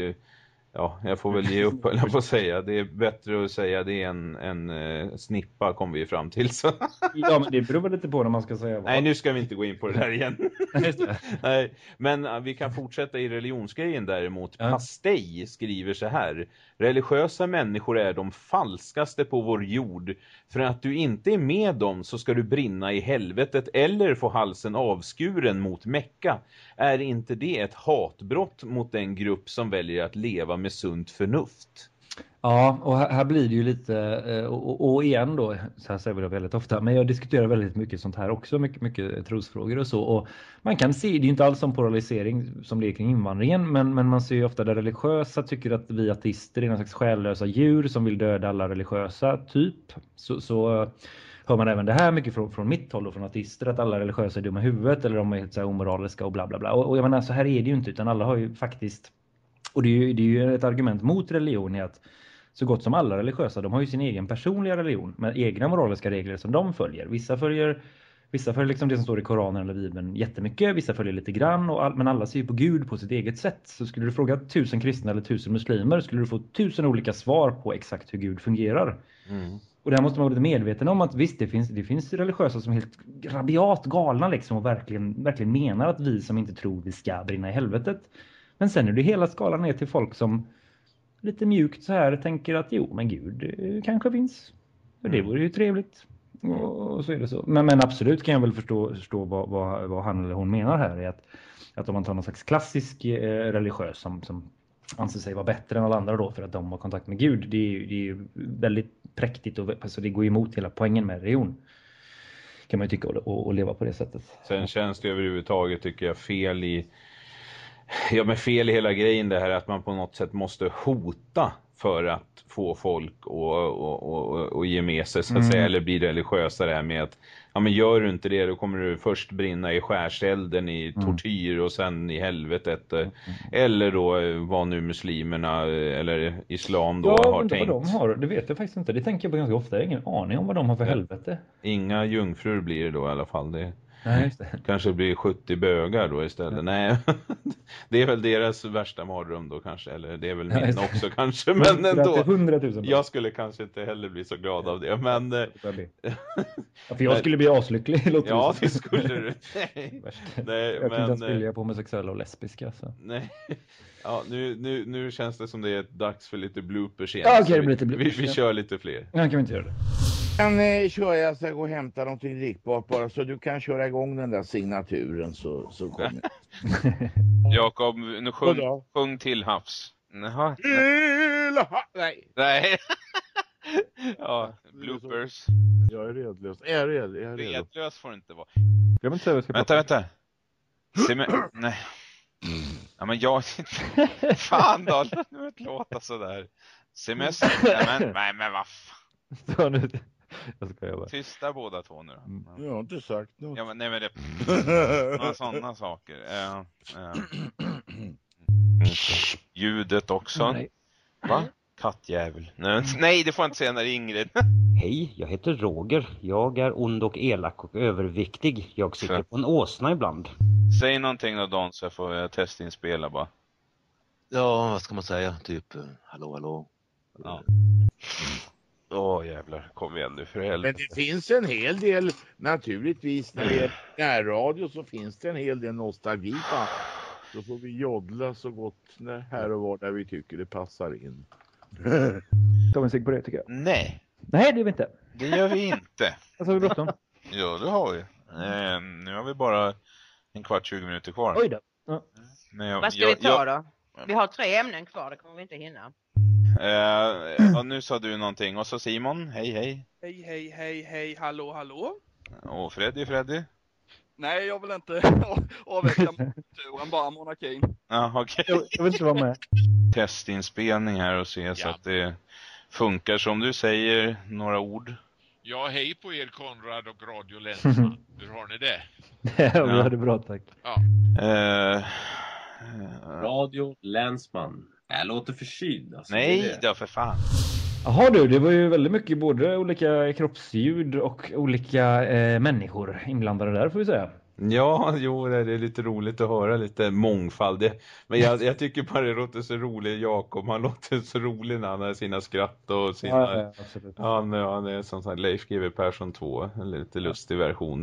ja, jag får väl ge upp, eller på att säga. Det är bättre att säga det än snippa, kom vi fram till. Så. Ja, men det beror väl lite på när man ska säga vad. Nej, nu ska vi inte gå in på det där igen. Nej, men vi kan fortsätta i religionsgrejen däremot. Ja. Pastej skriver så här: religiösa människor är de falskaste på vår jord. För att du inte är med dem så ska du brinna i helvetet eller få halsen avskuren mot Mecka. Är inte det ett hatbrott mot den grupp som väljer att leva med sunt förnuft? Ja, och här blir det ju lite, och igen då, så här säger vi det väldigt ofta, men jag diskuterar väldigt mycket sånt här också, mycket trosfrågor och så, och man kan se, det är ju inte alls som polarisering som det är kring invandringen, men man ser ju ofta där religiösa tycker att vi ateister är någon slags själlösa djur som vill döda alla religiösa, typ, så hör man även det här mycket från mitt håll och från ateister, att alla religiösa är dumma i huvudet eller de är helt så här omoraliska och bla bla bla, och jag menar, så här är det ju inte, utan alla har ju faktiskt, och det är ju ett argument mot religion, är att så gott som alla religiösa, de har ju sin egen personliga religion med egna moraliska regler som de följer. Vissa följer liksom det som står i Koranen eller Bibeln jättemycket, vissa följer lite grann, men alla ser ju på Gud på sitt eget sätt. Så skulle du fråga 1000 kristna eller 1000 muslimer, skulle du få 1000 olika svar på exakt hur Gud fungerar. Och där måste man vara lite medveten om att visst, det finns religiösa som är helt rabiat galna liksom, och verkligen menar att vi som inte tror vi ska brinna i helvetet. Men sen är det hela skalan ner till folk som lite mjukt så här tänker att jo, men Gud kanske finns. Och det vore ju trevligt. Och så är det så. Men absolut kan jag väl förstå vad han eller hon menar här. Är att om man tar någon slags klassisk religiös som anser sig vara bättre än alla andra då för att de har kontakt med Gud. Det är ju väldigt präktigt och alltså det går emot hela poängen med religion. Kan man ju tycka och leva på det sättet. Sen känns det överhuvudtaget, tycker jag, fel i hela grejen det här att man på något sätt måste hota för att få folk och ge med sig så att säga, eller bli religiösa, det här med att ja, men gör du inte det, då kommer du först brinna i skärselden, i tortyr och sen i helvetet. Eller då vad nu muslimerna eller islam då har tänkt. Vad de har, det vet jag faktiskt inte. Det tänker jag på ganska ofta. Jag har ingen aning om vad de har för helvete. Inga jungfrur blir det då i alla fall. Det just det. Kanske blir 70 bögar då istället. Nej, det är väl deras värsta mardröm då kanske. Eller det är väl min också kanske. Men ändå. 100 000. Jag skulle kanske inte heller bli så glad av det. Men, för jag skulle bli aslycklig. Ja, det skulle du. Nej, jag kan inte skilja på homosexuella och lesbiska. Så. Nej. Ja, nu känns det som det är dags för lite bloopers igen. Ja, okej, det blir lite bloopers. Vi kör lite fler. Ja, kan vi inte göra det. Sen kör jag, ska gå och hämta någonting drickbart bara så du kan köra igång den där signaturen så kommer jag. Jakob, nu sjung till havs. Jaha. Nej. Ja, bloopers. Jag är redlös. Jag är redo. Redlös får det inte vara. Jag vill inte säga Vänta. Nej. Ja, men jag... Fan då, nu låta sådär. Semester. Nej, men vad fan. Jag ska göra. Tysta båda två nu då. Jag har inte sagt något. Ja, men, nej men det... Några sådana saker. Ljudet också. Nej. Va? Kattjävel. Nej, det får jag inte säga när Ingrid. Hej, jag heter Roger. Jag är ond och elak och överviktig. Jag sitter på en åsna ibland. Säg någonting då, Don, så jag får testinspela bara. Ja, vad ska man säga? Typ, hallå. Ja. Jävlar, kom igen nu för helvete. Men det finns en hel del, naturligtvis, när det är närradio så finns det en hel del nostalgi på. Då får vi joddla så gott här och var där vi tycker det passar in. Tar vi en cigg på det tycker jag. Nej, Nej, det gör vi inte. det gör vi inte. Alltså, vi bråttom. Ja, det har vi. Nu har vi bara 15-20 minuter kvar. Oj då. Ja. Men Vad ska vi ta då? Vi har 3 ämnen kvar, det kommer vi inte hinna. Nu sa du någonting. Och så Simon, hej. Hej, hallå. Och Freddy. Nej, jag vill inte avveckla turen, bara monarkin. Ja, okej. Jag vill inte vara med. Testinspelning här och se så att det funkar som du säger, några ord. Ja, hej på er Konrad och Radio Länsman. Hur har ni det? Ja, vi har det bra, tack. Ja. Radio Länsman. Jag låter förkyld. Alltså, Nej, då för fan. Jaha du, det var ju väldigt mycket både olika kroppsljud och olika människor inblandade där får vi säga. Ja, jo, det är lite roligt att höra lite mångfald. Men jag tycker bara det låter så roligt, Jakob. Han låter så rolig när han har sina skratt och sina... Ja, absolut. Han är som sagt Leif GW Persson 2, en lite lustig version.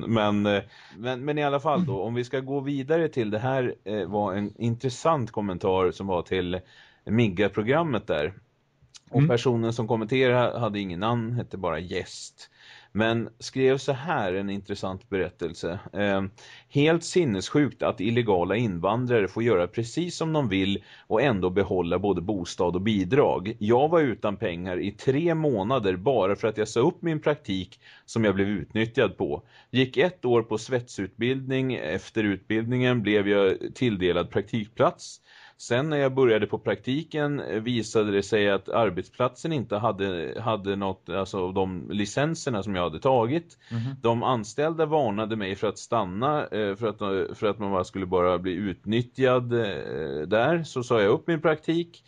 Men i alla fall då, om vi ska gå vidare till det här var en intressant kommentar som var till Migga-programmet där. Och personen som kommenterade hade ingen namn, hette bara gäst. Men skrev så här en intressant berättelse. Helt sinnessjukt att illegala invandrare får göra precis som de vill och ändå behålla både bostad och bidrag. Jag var utan pengar i 3 månader bara för att jag sa upp min praktik som jag blev utnyttjad på. Gick 1 år på svetsutbildning. Efter utbildningen blev jag tilldelad praktikplats. Sen när jag började på praktiken visade det sig att arbetsplatsen inte hade något, alltså de licenserna som jag hade tagit. De anställda varnade mig för att stanna för att man bara skulle bara bli utnyttjad där. Så sa jag upp min praktik.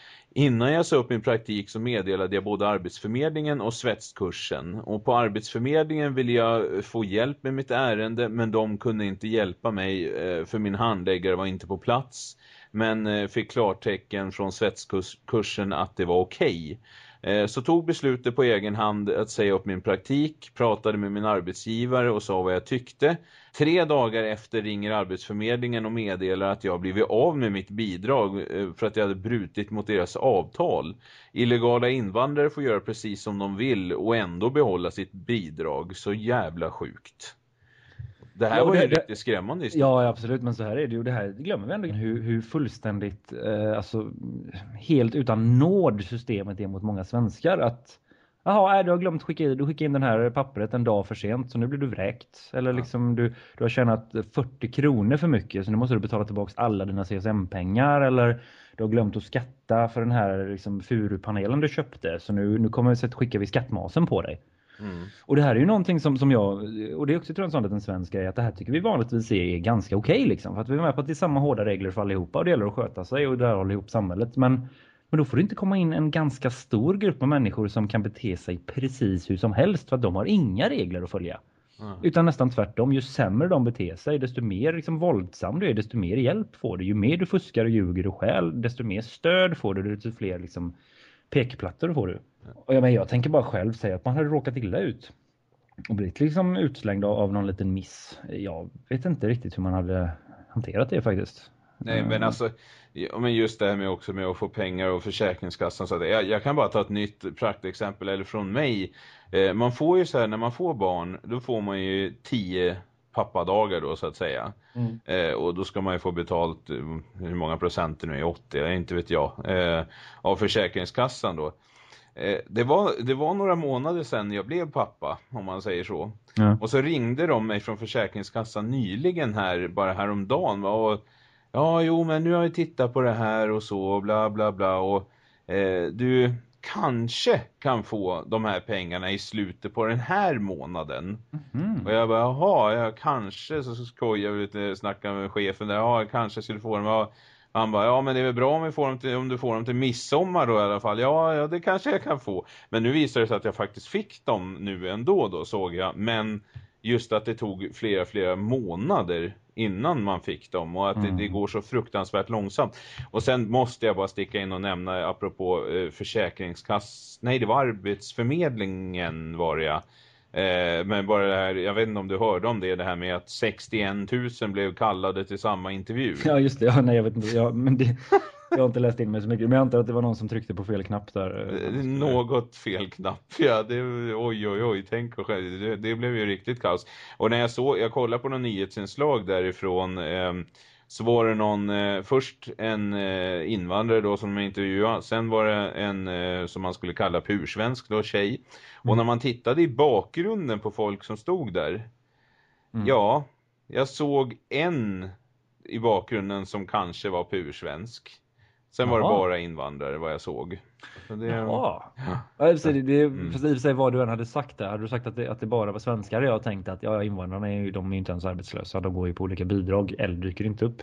Innan jag sa upp min praktik så meddelade jag både arbetsförmedlingen och svetskursen. Och på arbetsförmedlingen ville jag få hjälp med mitt ärende, men de kunde inte hjälpa mig för min handläggare var inte på plats. Men fick klartecken från svetskursen att det var okej. Så tog beslutet på egen hand att säga upp min praktik, pratade med min arbetsgivare och sa vad jag tyckte. 3 dagar efter ringer arbetsförmedlingen och meddelar att jag blivit av med mitt bidrag för att jag hade brutit mot deras avtal. Illegala invandrare får göra precis som de vill och ändå behålla sitt bidrag. Så jävla sjukt. Det här var ju riktigt skrämmande istället. Ja, absolut. Men så här är det ju. Det här glömmer vi ändå. Hur fullständigt, alltså helt utan nåd systemet är mot många svenskar. Att, jaha, du har glömt skicka in den här pappret en dag för sent. Så nu blir du vräkt. Eller liksom du har tjänat 40 kronor för mycket. Så nu måste du betala tillbaka alla dina CSM-pengar. Eller du har glömt att skatta för den här liksom, furupanelen du köpte. Så nu kommer vi att skicka vi skattmasen på dig. Och det här är ju någonting som jag, och det är också tror jag en sån liten svensk grej, att det här tycker vi vanligtvis är ganska okej liksom, för att vi är med på att det är samma hårda regler för allihopa och det gäller att sköta sig och där håller ihop samhället, men då får det inte komma in en ganska stor grupp av människor som kan bete sig precis hur som helst för att de har inga regler att följa. Utan nästan tvärtom, ju sämre de beter sig, desto mer liksom våldsam du är, desto mer hjälp får du. Ju mer du fuskar och ljuger och skäl, desto mer stöd får du, desto fler liksom pekplattor får du. Och jag tänker bara själv säga att man hade råkat illa ut och blivit liksom utslängd av någon liten miss. Jag vet inte riktigt hur man hade hanterat det faktiskt. Nej, men alltså men just det här med att få pengar och försäkringskassan så att jag kan bara ta ett nytt praktexempel eller från mig. Man får ju så här, när man får barn, då får man ju 10 pappadagar då så att säga. Och då ska man ju få betalt hur många procent nu är 80, inte vet jag, av försäkringskassan då. Det var några månader sedan jag blev pappa, om man säger så. Ja. Och så ringde de mig från försäkringskassan nyligen här, bara häromdagen. Och men nu har vi tittat på det här och så, bla bla bla. Och du, kanske kan få de här pengarna i slutet på den här månaden. Och jag bara, jaha, jag kanske, så skojar vi lite, snackar med chefen där, ja, jag kanske skulle få dem. Ja. Han bara, ja men det är väl bra om du får dem till midsommar då i alla fall. Ja, det kanske jag kan få. Men nu visar det sig att jag faktiskt fick dem nu ändå då, såg jag. Men just att det tog flera månader innan man fick dem. Och att det går så fruktansvärt långsamt. Och sen måste jag bara sticka in och nämna, apropå nej det var Arbetsförmedlingen var det. Men bara det här, jag vet inte om du hörde om det här med att 61 000 blev kallade till samma intervju. Ja just det, ja, nej jag vet inte, jag har inte läst in mig så mycket, men jag antar att det var någon som tryckte på fel knapp där. Något fel knapp, ja, oj, tänk och själv, det blev ju riktigt kaos. Och när jag kollade på någon nyhetsinslag därifrån, så var det först en invandrare då som intervjuade, sen var det en som man skulle kalla pursvensk då, tjej. Och när man tittade i bakgrunden på folk som stod där, ja, jag såg en i bakgrunden som kanske var pursvensk. Sen var det bara invandrare vad jag såg. Så det, fast i och för sig vad du än hade sagt där. Hade du sagt att det bara var svenskar, jag tänkte att invandrarna de är inte ens arbetslösa. De går ju på olika bidrag eller dyker inte upp.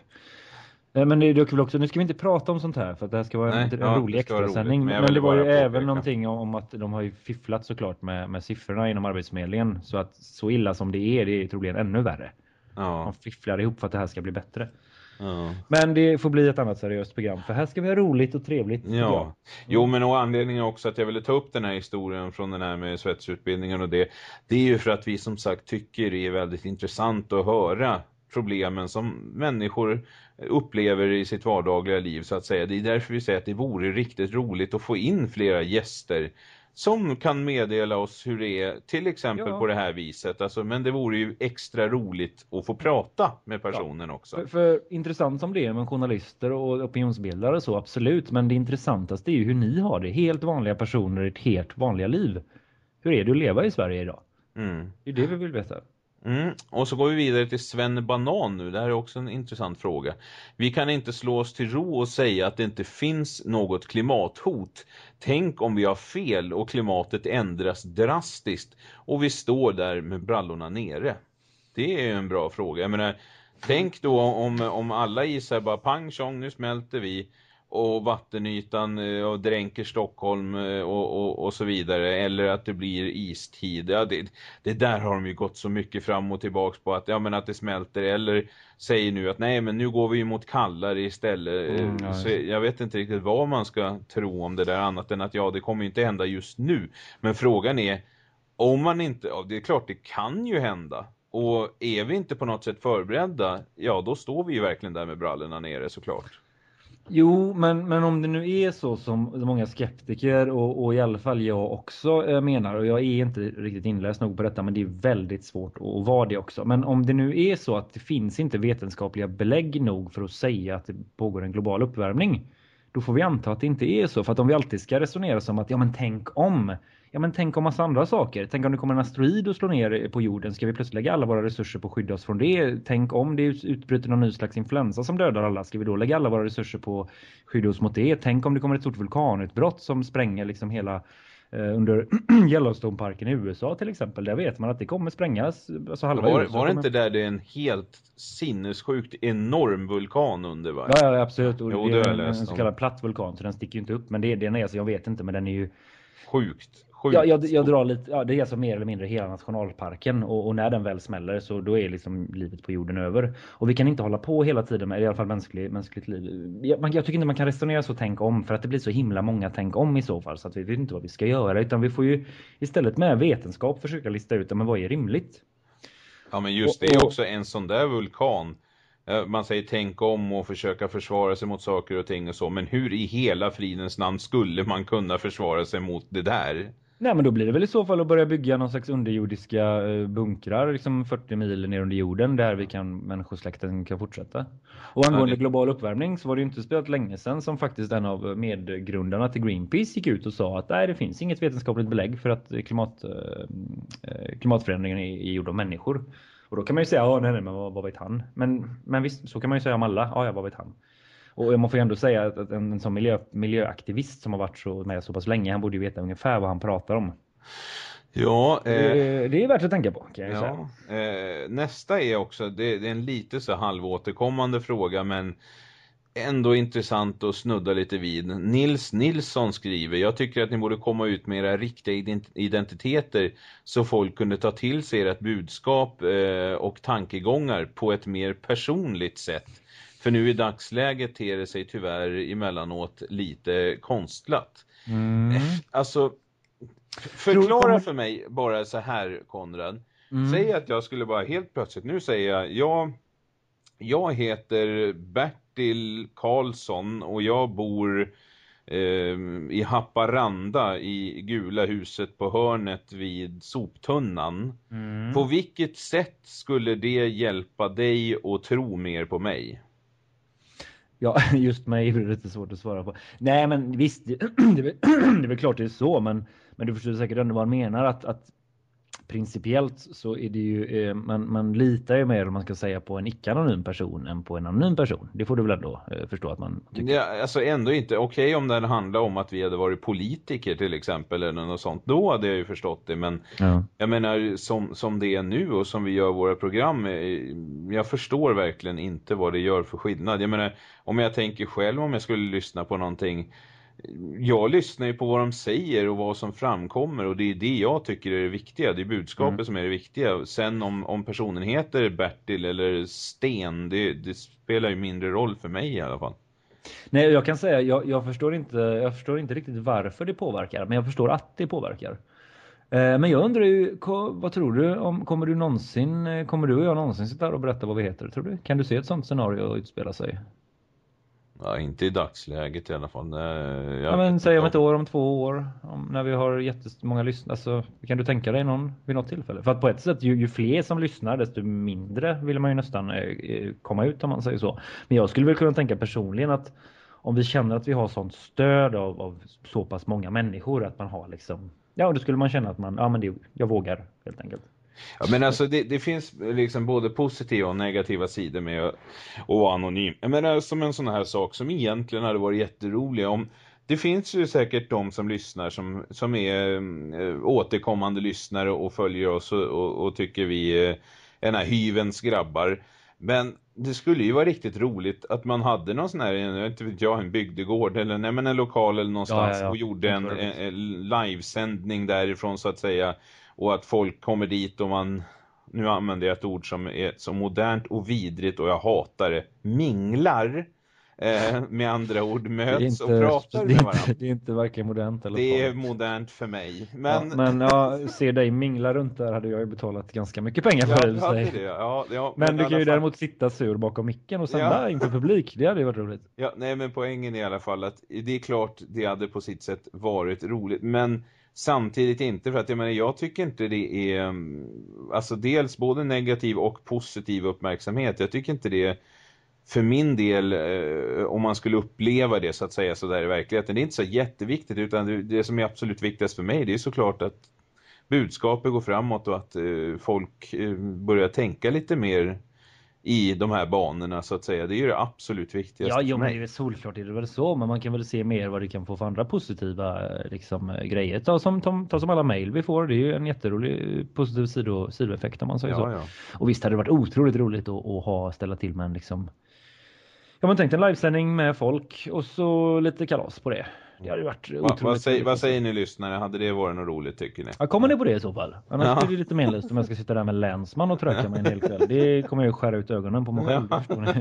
Men det är väl också, nu ska vi inte prata om sånt här för att det här ska vara en rolig extrasändning. Men det var ju även någonting om att de har ju fifflat såklart med siffrorna inom Arbetsförmedlingen. Så att så illa som det är troligen ännu värre. Ja. De fifflar ihop för att det här ska bli bättre. Ja. Men det får bli ett annat seriöst program. För här ska vi ha roligt och trevligt. Ja. Jo, men och anledningen också att jag ville ta upp den här historien från den här med svetsutbildningen och det är ju för att vi som sagt tycker det är väldigt intressant att höra problemen som människor upplever i sitt vardagliga liv så att säga. Det är därför vi säger att det vore riktigt roligt att få in flera gäster som kan meddela oss hur det är, till exempel på det här viset. Alltså, men det vore ju extra roligt att få prata med personen också. För intressant som det är med journalister och opinionsbildare så, absolut. Men det intressantaste är ju hur ni har det. Helt vanliga personer i ett helt vanliga liv. Hur är det att leva i Sverige idag? Det är det vi vill veta. Och så går vi vidare till Sven Banan nu. Det här är också en intressant fråga. Vi kan inte slå oss till ro och säga att det inte finns något klimathot. Tänk om vi har fel och klimatet ändras drastiskt och vi står där med brallorna nere. Det är en bra fråga. Jag menar, tänk då om alla isar bara pang tjong, nu smälter vi. Och vattenytan och dränker Stockholm och så vidare. Eller att det blir istid. Ja, det där har de ju gått så mycket fram och tillbaks på att, att det smälter. Eller säger nu att nej, men nu går vi mot kallare istället. Så jag vet inte riktigt vad man ska tro om det där annat än att det kommer inte hända just nu. Men frågan är, om man inte, det är klart det kan ju hända. Och är vi inte på något sätt förberedda, då står vi ju verkligen där med brallorna nere såklart. Jo, men om det nu är så som många skeptiker och i alla fall jag också menar, och jag är inte riktigt inläst nog på detta, men det är väldigt svårt att vara det också. Men om det nu är så att det finns inte vetenskapliga belägg nog för att säga att det pågår en global uppvärmning, då får vi anta att det inte är så. För att om vi alltid ska resonera som att tänk om massa andra saker. Tänk om det kommer en asteroid och slår ner på jorden. Ska vi plötsligt lägga alla våra resurser på att skydda oss från det? Tänk om det utbryter någon ny slags influensa som dödar alla. Ska vi då lägga alla våra resurser på att skydda oss mot det? Tänk om det kommer ett stort vulkanutbrott som spränger liksom hela under Yellowstone-parken i USA till exempel. Där vet man att det kommer sprängas. Alltså var det inte där det är en helt sinnessjukt enorm vulkan under, va? Ja, absolut. Och det är en så kallad platt vulkan, så den sticker ju inte upp. Men den är alltså, jag vet inte, men den är ju sjukt. Ja, jag drar lite, det är alltså mer eller mindre hela nationalparken och när den väl smäller så då är liksom livet på jorden över. Och vi kan inte hålla på hela tiden med, i alla fall mänskligt liv. Jag tycker inte man kan resonera så tänk om, för att det blir så himla många tänk om i så fall, så att vi vet inte vad vi ska göra, utan vi får ju istället med vetenskap försöka lista ut vad är rimligt. Ja, men just det är också en sån där vulkan. Man säger tänk om och försöka försvara sig mot saker och ting och så, men hur i hela fridens namn skulle man kunna försvara sig mot det där? Nej, men då blir det väl i så fall att börja bygga någon slags underjordiska bunkrar liksom 40 mil ner under jorden där människosläkten kan fortsätta. Och angående global uppvärmning så var det ju inte spelat länge sedan som faktiskt en av medgrundarna till Greenpeace gick ut och sa att nej, det finns inget vetenskapligt belägg för att klimatförändringen är gjord av människor. Och då kan man ju säga, nej, men vad vet han? Men visst, så kan man ju säga om alla, vad vet han? Och man får ju ändå säga att en sån miljöaktivist som har varit med så pass länge, han borde ju veta ungefär vad han pratar om. Ja, det är värt att tänka på, kan jag säga. Nästa är också, det är en lite så halvåterkommande fråga, men ändå intressant att snudda lite vid. Nils Nilsson skriver: jag tycker att ni borde komma ut med era riktiga identiteter så folk kunde ta till sig ert budskap och tankegångar på ett mer personligt sätt. För nu i dagsläget ter det sig tyvärr emellanåt lite konstlat. Alltså, förklara för mig bara så här, Konrad. Säg att jag skulle bara helt plötsligt, nu säger jag heter Bertil Karlsson och jag bor i Haparanda i Gula huset på hörnet vid soptunnan. På vilket sätt skulle det hjälpa dig att tro mer på mig? Ja, just mig är det lite svårt att svara på. Nej, men visst, det är väl klart det är så, men du förstår säkert ändå vad han menar, att principiellt så är det ju, man litar ju mer, om man ska säga, på en icke-anonym person än på en anonym person. Det får du väl ändå förstå att man tycker. Ja, alltså ändå inte. Okej, om det handlar om att vi hade varit politiker till exempel eller något sånt, då hade jag ju förstått det. Men jag menar, som det är nu och som vi gör våra program, jag förstår verkligen inte vad det gör för skillnad. Jag menar, om jag tänker själv, om jag skulle lyssna på någonting, jag lyssnar ju på vad de säger och vad som framkommer, och det är det jag tycker är det viktiga. Det är budskapet som är det viktiga. Sen om personen heter Bertil eller Sten, det spelar ju mindre roll för mig i alla fall. Nej, jag kan säga, jag förstår inte riktigt varför det påverkar, men jag förstår att det påverkar. Men jag undrar ju, vad tror du, kommer du och jag någonsin sitta och berätta vad vi heter, tror du? Kan du se ett sånt scenario utspela sig? Ja, inte i dagsläget i alla fall. Men säg om ett år, om 2 år, när vi har jättemånga lyssnare. Alltså, kan du tänka dig vid något tillfälle? För att på ett sätt, ju fler som lyssnar, desto mindre vill man ju nästan komma ut, om man säger så. Men jag skulle väl kunna tänka personligen att om vi känner att vi har sånt stöd av så pass många människor, att man har liksom, ja, då skulle man känna att jag vågar helt enkelt. Ja, men alltså det finns liksom både positiva och negativa sidor med att vara anonym. Jag menar, som en sån här sak som egentligen hade varit jätterolig om. Det finns ju säkert de som lyssnar som är återkommande lyssnare och följer oss och tycker vi är en här hyvens grabbar. Men det skulle ju vara riktigt roligt att man hade någon sån här, en bygdegård eller en lokal eller någonstans och gjorde en livesändning därifrån, så att säga. Och att folk kommer dit och nu använder jag ett ord som är så modernt och vidrigt och jag hatar det, minglar, med andra ord, möts och pratar med varandra. Det är inte verkligen modernt. Eller det är modernt för mig. Men ser dig mingla runt där hade jag ju betalat ganska mycket pengar för det. Men du kan ju däremot sitta sur bakom micken och sända inför publik. Det hade ju varit roligt. Ja, nej, men poängen är i alla fall att det är klart det hade på sitt sätt varit roligt. Men samtidigt inte, för att jag tycker inte det är, alltså dels både negativ och positiv uppmärksamhet. Jag tycker inte det är, för min del, om man skulle uppleva det så att säga så där i verkligheten, det är inte så jätteviktigt, utan det som är absolut viktigast för mig, det är såklart att budskapet går framåt och att folk börjar tänka lite mer i de här banorna, så att säga. Det är ju det absolut viktigaste. Ja, men det är solklart, är det väl så, men man kan väl se mer vad det kan få för andra positiva grejer. Ta som alla mejl vi får, det är ju en jätterolig positiv sidoeffekt, om man säger så. Ja. Och visst hade det varit otroligt roligt att ställa till med en man tänkte en livesändning med folk och så lite kalas på det. Det hade varit otroligt. Vad säger ni lyssnare? Hade det varit något roligt, tycker ni? Ja, kommer ni på det i så fall? Annars blir det lite menlöst om jag ska sitta där med länsman och tröka mig en hel kväll. Det kommer jag att skära ut ögonen på mig själv. Förstår ni?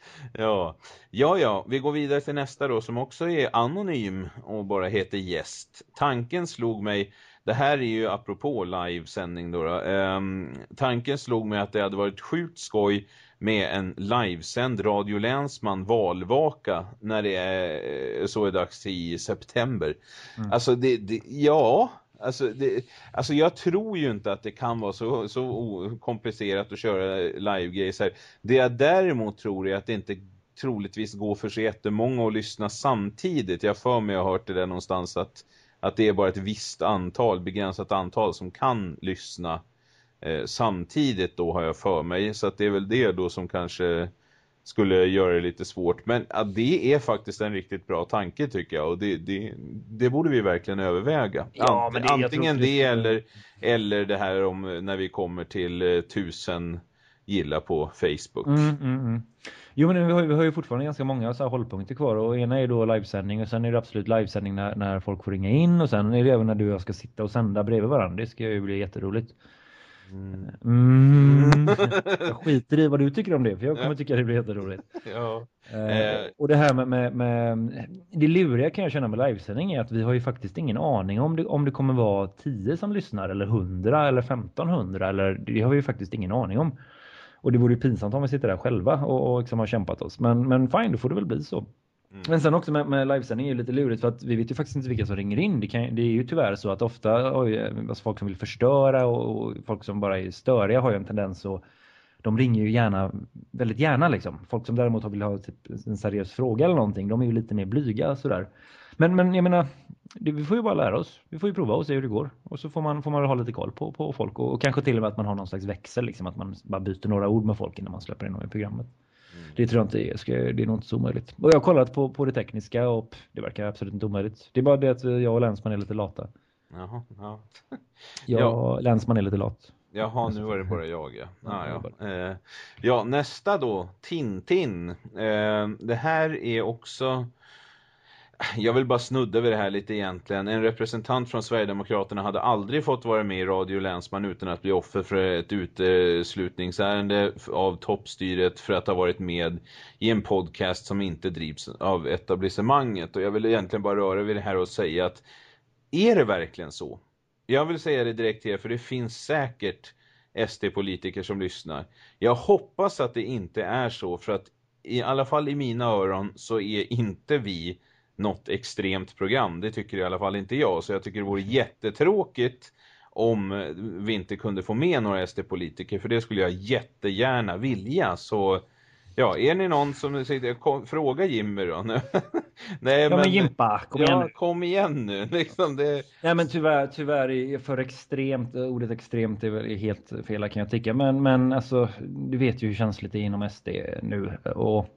Ja. Vi går vidare till nästa då, som också är anonym och bara heter gäst. Tanken slog mig, det här är ju apropå livesändning då. Tanken slog mig att det hade varit sjukt skoj med en livesänd Radio Länsman valvaka när det är så dags i september. Alltså jag tror ju inte att det kan vara så komplicerat att köra live-grejer här. Det jag däremot tror är att det inte troligtvis går för så jättemånga att lyssna samtidigt. Jag för mig har hört det där någonstans att det är bara ett visst begränsat antal som kan lyssna samtidigt då, har jag för mig. Så att det är väl det då som kanske skulle göra det lite svårt. Men det är faktiskt en riktigt bra tanke tycker jag. Och det borde vi verkligen överväga. Ja, men antingen det eller det här om när vi kommer till 1000 gilla på Facebook. Jo, men vi har ju fortfarande ganska många så här hållpunkter kvar. Och ena är då livesändning och sen är det absolut livesändning när folk får ringa in. Och sen är det även när du och jag ska sitta och sända bredvid varandra. Det ska ju bli jätteroligt. Jag skiter i vad du tycker om det, för jag kommer tycka det blir jätteroligt. Och det här med det luriga kan jag känna med livesändning är att vi har ju faktiskt ingen aning om det kommer vara 10 som lyssnar eller 100 eller 1500 eller det har vi ju faktiskt ingen aning om. Och det vore ju pinsamt om vi sitter där själva och liksom har kämpat oss. Men fine, då får det väl bli så. Men sen också med livesändning är det lite lurigt för att vi vet ju faktiskt inte vilka som ringer in. Det är ju tyvärr så att ofta alltså folk som vill förstöra och folk som bara är störiga har ju en tendens att de ringer ju väldigt gärna liksom. Folk som däremot vill ha typ en seriös fråga eller någonting, de är ju lite mer blyga sådär. Men jag menar, vi får ju bara lära oss. Vi får ju prova och se hur det går. Och så får man ha lite koll på folk. Och kanske till och med att man har någon slags växel. Liksom, att man bara byter några ord med folk innan man släpper in dem i programmet. Det tror jag inte det är nog inte så omöjligt. Och jag har kollat på det tekniska och det verkar absolut inte omöjligt. Det är bara det att jag och Länsman är lite lata. Länsman är lite lat. Jaha, nu var det bara jag. Ja, nästa då. Tintin. Det här är också... Jag vill bara snudda vid det här lite egentligen. En representant från Sverigedemokraterna hade aldrig fått vara med i Radio Länsman utan att bli offer för ett uteslutningsärende av toppstyret för att ha varit med i en podcast som inte drivs av etablissemanget. Och jag vill egentligen bara röra vid det här och säga att är det verkligen så? Jag vill säga det direkt här för det finns säkert SD-politiker som lyssnar. Jag hoppas att det inte är så för att i alla fall i mina öron så är inte vi något extremt program. Det tycker i alla fall inte jag. Så jag tycker det vore jättetråkigt om vi inte kunde få med några SD-politiker. För det skulle jag jättegärna vilja. Så ja, är ni någon som säger, fråga Jimmy då. Nej, men Jimpa, kom igen nu. Liksom det... Nej, men tyvärr är för extremt, ordet extremt är väl helt fel kan jag tycka. Men alltså, du vet ju hur känsligt det är inom SD nu. Och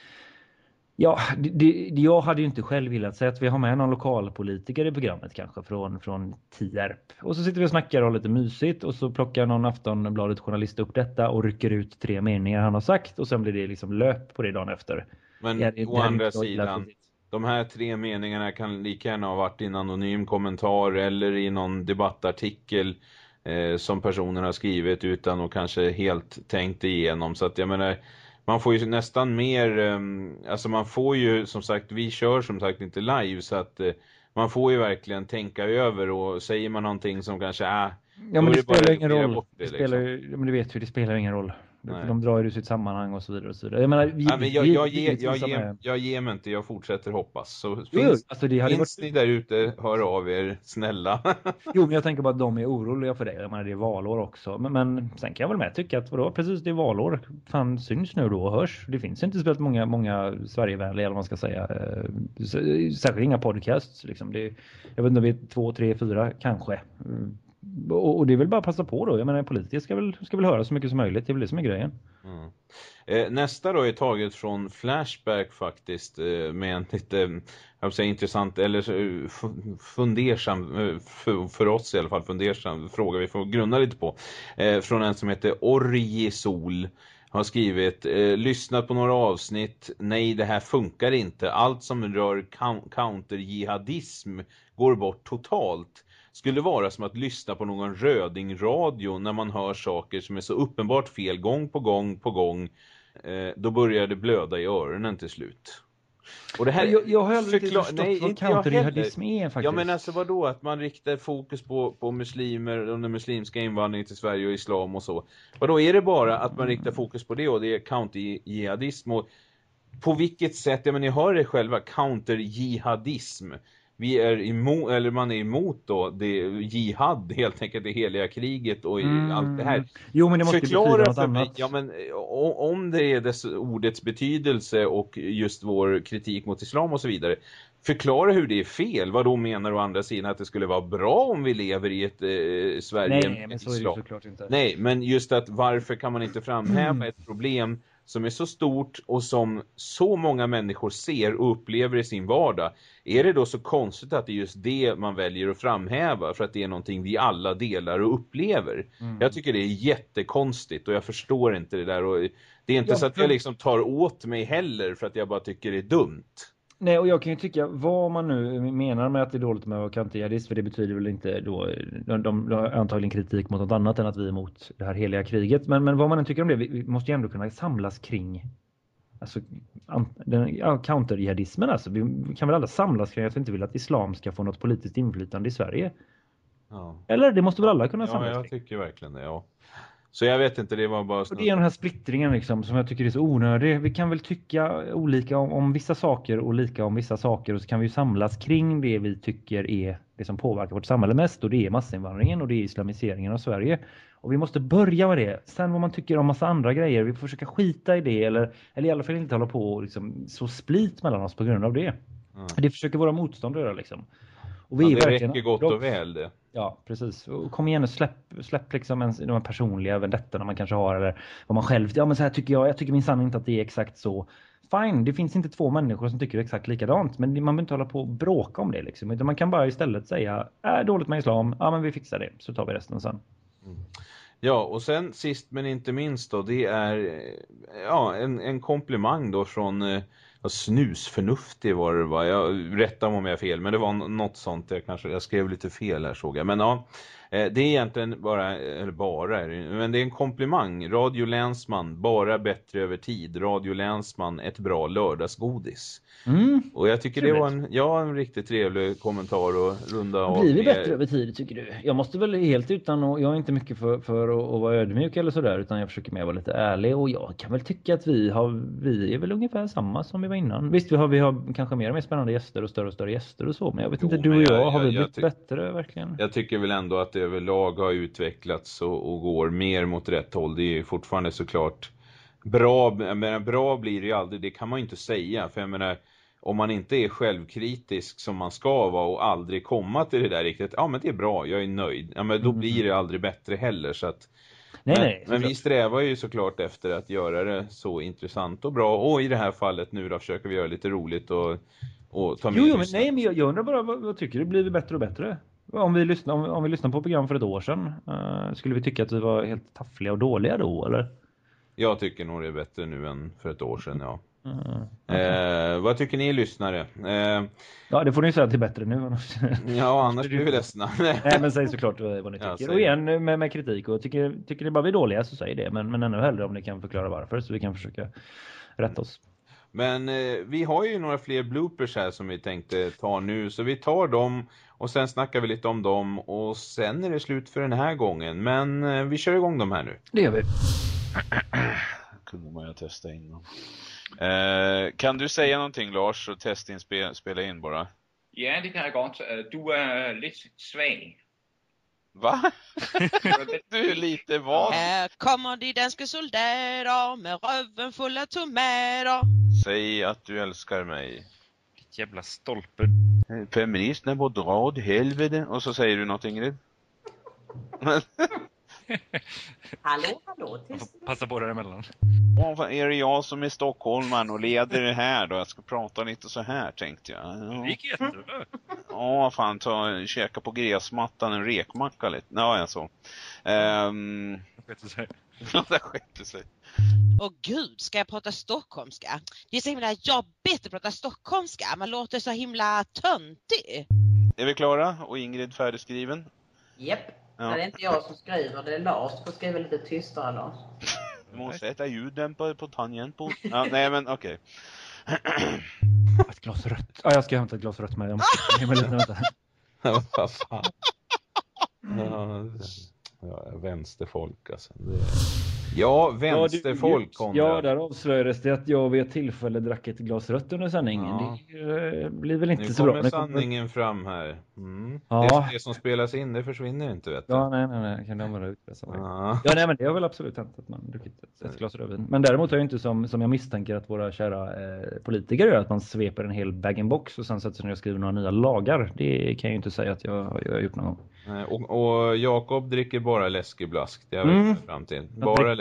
ja, jag hade ju inte själv velat säga att vi har med någon lokalpolitiker i programmet kanske från Tierp. Och så sitter vi och snackar och har lite mysigt och så plockar någon Aftonbladet journalist upp detta och rycker ut 3 meningar han har sagt och sen blir det liksom löp på det dagen efter. Men å andra sidan, de här 3 meningarna kan lika gärna ha varit i en anonym kommentar eller i någon debattartikel som personen har skrivit utan att kanske helt tänkt igenom. Så att jag menar... Man får ju nästan mer, alltså man får ju som sagt, vi kör som sagt inte live så att man får ju verkligen tänka över och säger man någonting som kanske ja men det spelar ingen roll. Men du vet ju, det spelar ingen roll. För de drar ju sitt sammanhang och så vidare och så vidare. Jag menar, jag ger mig inte, jag fortsätter hoppas. Så finns ni där ute, hör av er, snälla. Jo, men jag tänker bara att de är oroliga för det. Jag menar, det är valår också. Men sen kan jag väl med tycka att precis det är valår. Fan, syns nu då och hörs. Det finns inte speciellt många Sverigevänliga, eller vad man ska säga. Särskilt inga podcasts. Liksom. Jag vet inte, vi är 2, 3, 4 kanske. Och det är väl bara att passa på då. Jag menar, politiker ska väl höra så mycket som möjligt. Det är väl det som är grejen. Nästa då är taget från Flashback faktiskt. Med en lite, jag vill säga intressant eller fundersam, för oss i alla fall fundersam fråga vi får grunna lite på. Från en som heter Orgisol. Har skrivit, lyssnat på några avsnitt. Nej, det här funkar inte. Allt som rör counter-jihadism går bort totalt. Skulle vara som att lyssna på någon rödingradio när man hör saker som är så uppenbart fel gång på gång. Då börjar det blöda i öronen till slut. Och det här, jag har aldrig förstått vad counter-jihadism är faktiskt. Ja, men alltså vadå? Att man riktar fokus på muslimer och den muslimska invandringen till Sverige och islam och så. Vadå, är det bara att man riktar fokus på det och det är counter-jihadism? Och på vilket sätt, ja men ni hör det själva, counter-jihadism. Vi är emot, eller man är emot då det jihad, helt enkelt det heliga kriget och allt det här. Jo, men det måste betyda något annat. Ja, men om det är dess ordets betydelse och just vår kritik mot islam och så vidare. Förklara hur det är fel. Vad då menar å andra sidan att det skulle vara bra om vi lever i ett Sverige med men så är det såklart inte. Nej, men just att varför kan man inte framhäva ett problem som är så stort och som så många människor ser och upplever i sin vardag, är det då så konstigt att det är just det man väljer att framhäva för att det är någonting vi alla delar och upplever? Jag tycker det är jättekonstigt och jag förstår inte det där, och det är inte så att jag liksom tar åt mig heller för att jag bara tycker det är dumt. Nej, och jag kan ju tycka vad man nu menar med att det är dåligt med vakantjihadism, för det betyder väl inte då, de har antagligen kritik mot något annat än att vi är emot det här heliga kriget, men vad man än tycker om det, vi måste ju ändå kunna samlas kring alltså counterjihadismen, alltså vi kan väl alla samlas kring att vi inte vill att islam ska få något politiskt inflytande i Sverige. Ja. Eller det måste väl alla kunna samlas kring. Ja, jag tycker verkligen det, ja. Så jag vet inte, det var bara... Och det är den här splittringen liksom, som jag tycker är så onödig. Vi kan väl tycka olika om vissa saker och lika om vissa saker, och så kan vi ju samlas kring det vi tycker är det som påverkar vårt samhälle mest, och det är massinvandringen och det är islamiseringen av Sverige. Och vi måste börja med det. Sen vad man tycker om massa andra grejer, vi får försöka skita i det, eller i alla fall inte hålla på och liksom så split mellan oss på grund av det. Det försöker våra motståndare göra liksom. Och vi det räcker gott och väl det. Ja, precis. Och kom igen och släpp liksom de här personliga vendettorna man kanske har, eller vad man själv, ja men så här tycker jag tycker minsann inte att det är exakt så. Fine, det finns inte två människor som tycker exakt likadant, men man behöver inte hålla på och bråka om det liksom, utan man kan bara istället säga, dåligt med islam, ja men vi fixar det, så tar vi resten sen. Ja, och sen sist men inte minst då, det är en komplimang då från snusförnuftig var det, va? Jag rättar om jag är fel, men det var något sånt, jag skrev lite fel här såg jag. Men ja, det är egentligen men det är en komplimang. Radio Länsman, bara bättre över tid. Radio Länsman, ett bra lördagsgodis. Och jag tycker det var en riktigt trevlig kommentar och runda av. Blir vi bättre över tid, tycker du? Jag måste väl helt utan, och jag är inte mycket för att vara ödmjuk eller sådär, utan jag försöker med vara lite ärlig, och jag kan väl tycka att vi är väl ungefär samma som vi var innan. Visst, vi har kanske mer och mer spännande gäster och större gäster och så, men jag vet inte, du och jag har vi blivit bättre verkligen? Jag tycker väl ändå att det överlag har utvecklats och går mer mot rätt håll. Det är ju fortfarande såklart bra, men bra blir det ju aldrig, det kan man ju inte säga, för jag menar, om man inte är självkritisk som man ska vara och aldrig komma till det där riktigt, ja men det är bra, jag är nöjd, ja men då blir det aldrig bättre heller, så att men vi strävar ju såklart efter att göra det så intressant och bra, och i det här fallet nu då försöker vi göra lite roligt och ta med. Men jag undrar bara, vad tycker du, blir vi bättre och bättre? Om vi lyssnar på program för ett år sedan, skulle vi tycka att vi var helt taffliga och dåliga då, eller? Jag tycker nog det är bättre nu än för ett år sedan, ja. Vad tycker ni lyssnare? Ja, det får ni säga att det är bättre nu. Ja, annars blir vi ledsna. Nej, men säg såklart vad ni tycker. Och igen med kritik, och tycker ni bara vi är dåliga, så säg det. Men ännu hellre om ni kan förklara varför, så vi kan försöka rätta oss. Men vi har ju några fler bloopers här som vi tänkte ta nu, så vi tar dem och sen snackar vi lite om dem, och sen är det slut för den här gången. Men vi kör igång dem här nu. Det gör vi. Kunde man ju testa innan. Kan du säga någonting, Lars, och spela in bara? Ja, det kan jag gott. Du är lite svag. Va? Du är lite vad? Här kommer de danska soldater med röven fulla tomater. Säg att du älskar mig. Ditt jävla stolpe. Feministerna på dra åt helvete. Och så säger du något, Ingrid. Hallå, passa på det emellan. Är det jag som är stockholman och leder det här då? Jag ska prata lite så här, tänkte jag. Det gick jättebra. Ja, fan, käka på gräsmattan en rekmacka lite. Ja, jag så. Det skete sig. Åh gud, ska jag prata stockholmska? Det är så himla jobbigt att prata stockholmska. Man låter så himla töntig. Är vi klara? Och Ingrid färdigskriven? Japp. Ja. Det är inte jag som skriver, det är Lars. Du får skriva lite tystare, Lars. Du måste sätta ljuddämpare på tangentbord. Ja, nej, men okej. Ett glas rött. Ja, jag ska hämta ett glas rött med. Jag måste lite. Vad fan. Ja, vänsterfolk alltså. Ja, vänsterfolk. Ja, där avslöjades det att jag vid ett tillfälle drack ett glas rött under sändningen. Ja. Det blir väl inte nu så bra. Nu kommer sanningen fram här. Ja. Det som spelas in, det försvinner inte, vet du. Ja, nej. Kan det vara ut? Ja, nej, men det har väl absolut hänt att man druckit ett glas rödvin. Men däremot är det inte som jag misstänker att våra kära politiker gör, att man sveper en hel bag-in-box och sen sätter sig ner och skriver några nya lagar. Det kan jag ju inte säga att jag har gjort någon gång. Och Jakob dricker bara läskeblask. Det har jag fram till. Bara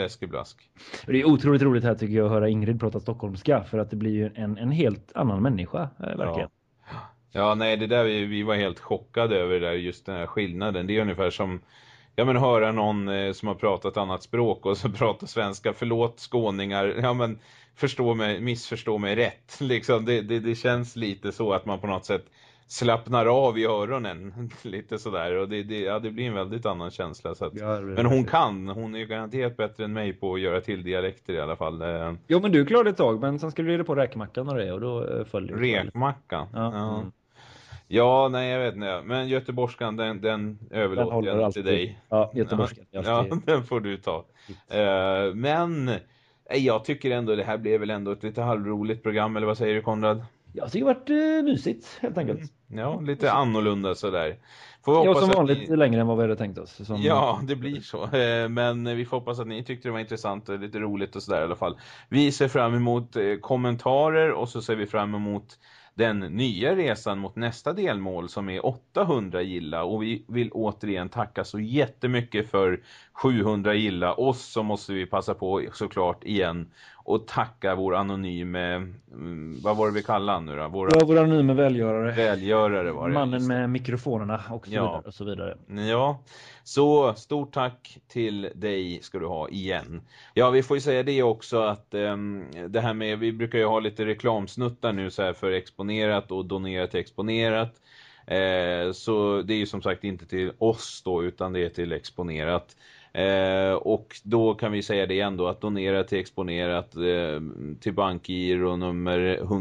läskeblask. Det är otroligt roligt här tycker jag att höra Ingrid prata stockholmska. För att det blir ju en helt annan människa, verkligen. Ja, nej, det där vi var helt chockade över det där, just den här skillnaden. Det är ungefär som höra någon som har pratat annat språk och så pratar svenska. Förlåt skåningar, missförstå mig rätt. Liksom, det känns lite så att man på något sätt slappnar av i öronen lite sådär, och det blir en väldigt annan känsla så att, men hon är ju garanterat bättre än mig på att göra till dialekter i alla fall. Jo, men du klarade ett tag, men sen skulle du på räkmackan och det, och då följde räkmackan. Ja, nej jag vet inte, men göteborgskan den överlåter jag till dig. Ja, göteborgskan. Ja, den får du ta. Men jag tycker ändå det här blev väl ändå ett lite halvroligt program, eller vad säger du, Konrad? Jag tycker det har varit mysigt, helt enkelt. Ja, lite annorlunda sådär. Som vanligt längre än vad vi hade tänkt oss. Ja, det blir så. Men vi får hoppas att ni tyckte det var intressant och lite roligt och sådär i alla fall. Vi ser fram emot kommentarer, och så ser vi fram emot den nya resan mot nästa delmål som är 800 gilla, och vi vill återigen tacka så jättemycket för 700 gilla. Och så måste vi passa på såklart igen och tacka vår anonyme, vad var det vi kallar nu då? Vår anonyme välgörare. Välgörare var det. Mannen med mikrofonerna och så vidare och så vidare. Ja, så stort tack till dig ska du ha igen. Ja, vi får ju säga det också att det här med, vi brukar ju ha lite reklamsnuttar nu så här för exponerat och donerat till exponerat. Så det är ju som sagt inte till oss då, utan det är till exponerat. Och då kan vi säga det igen då, att donera till exponerat till bankgiro nummer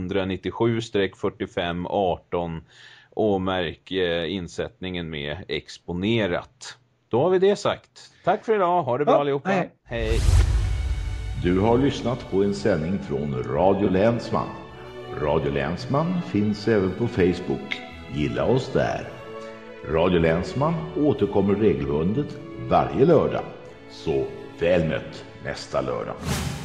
197-4518 och märk insättningen med exponerat. Då har vi det sagt. Tack för idag, ha det bra allihopa. Hej. Du har lyssnat på en sändning från Radio Länsman. Radio Länsman finns även på Facebook. Gilla oss där. Radio Länsman återkommer regelbundet varje lördag. Så väl mött nästa lördag.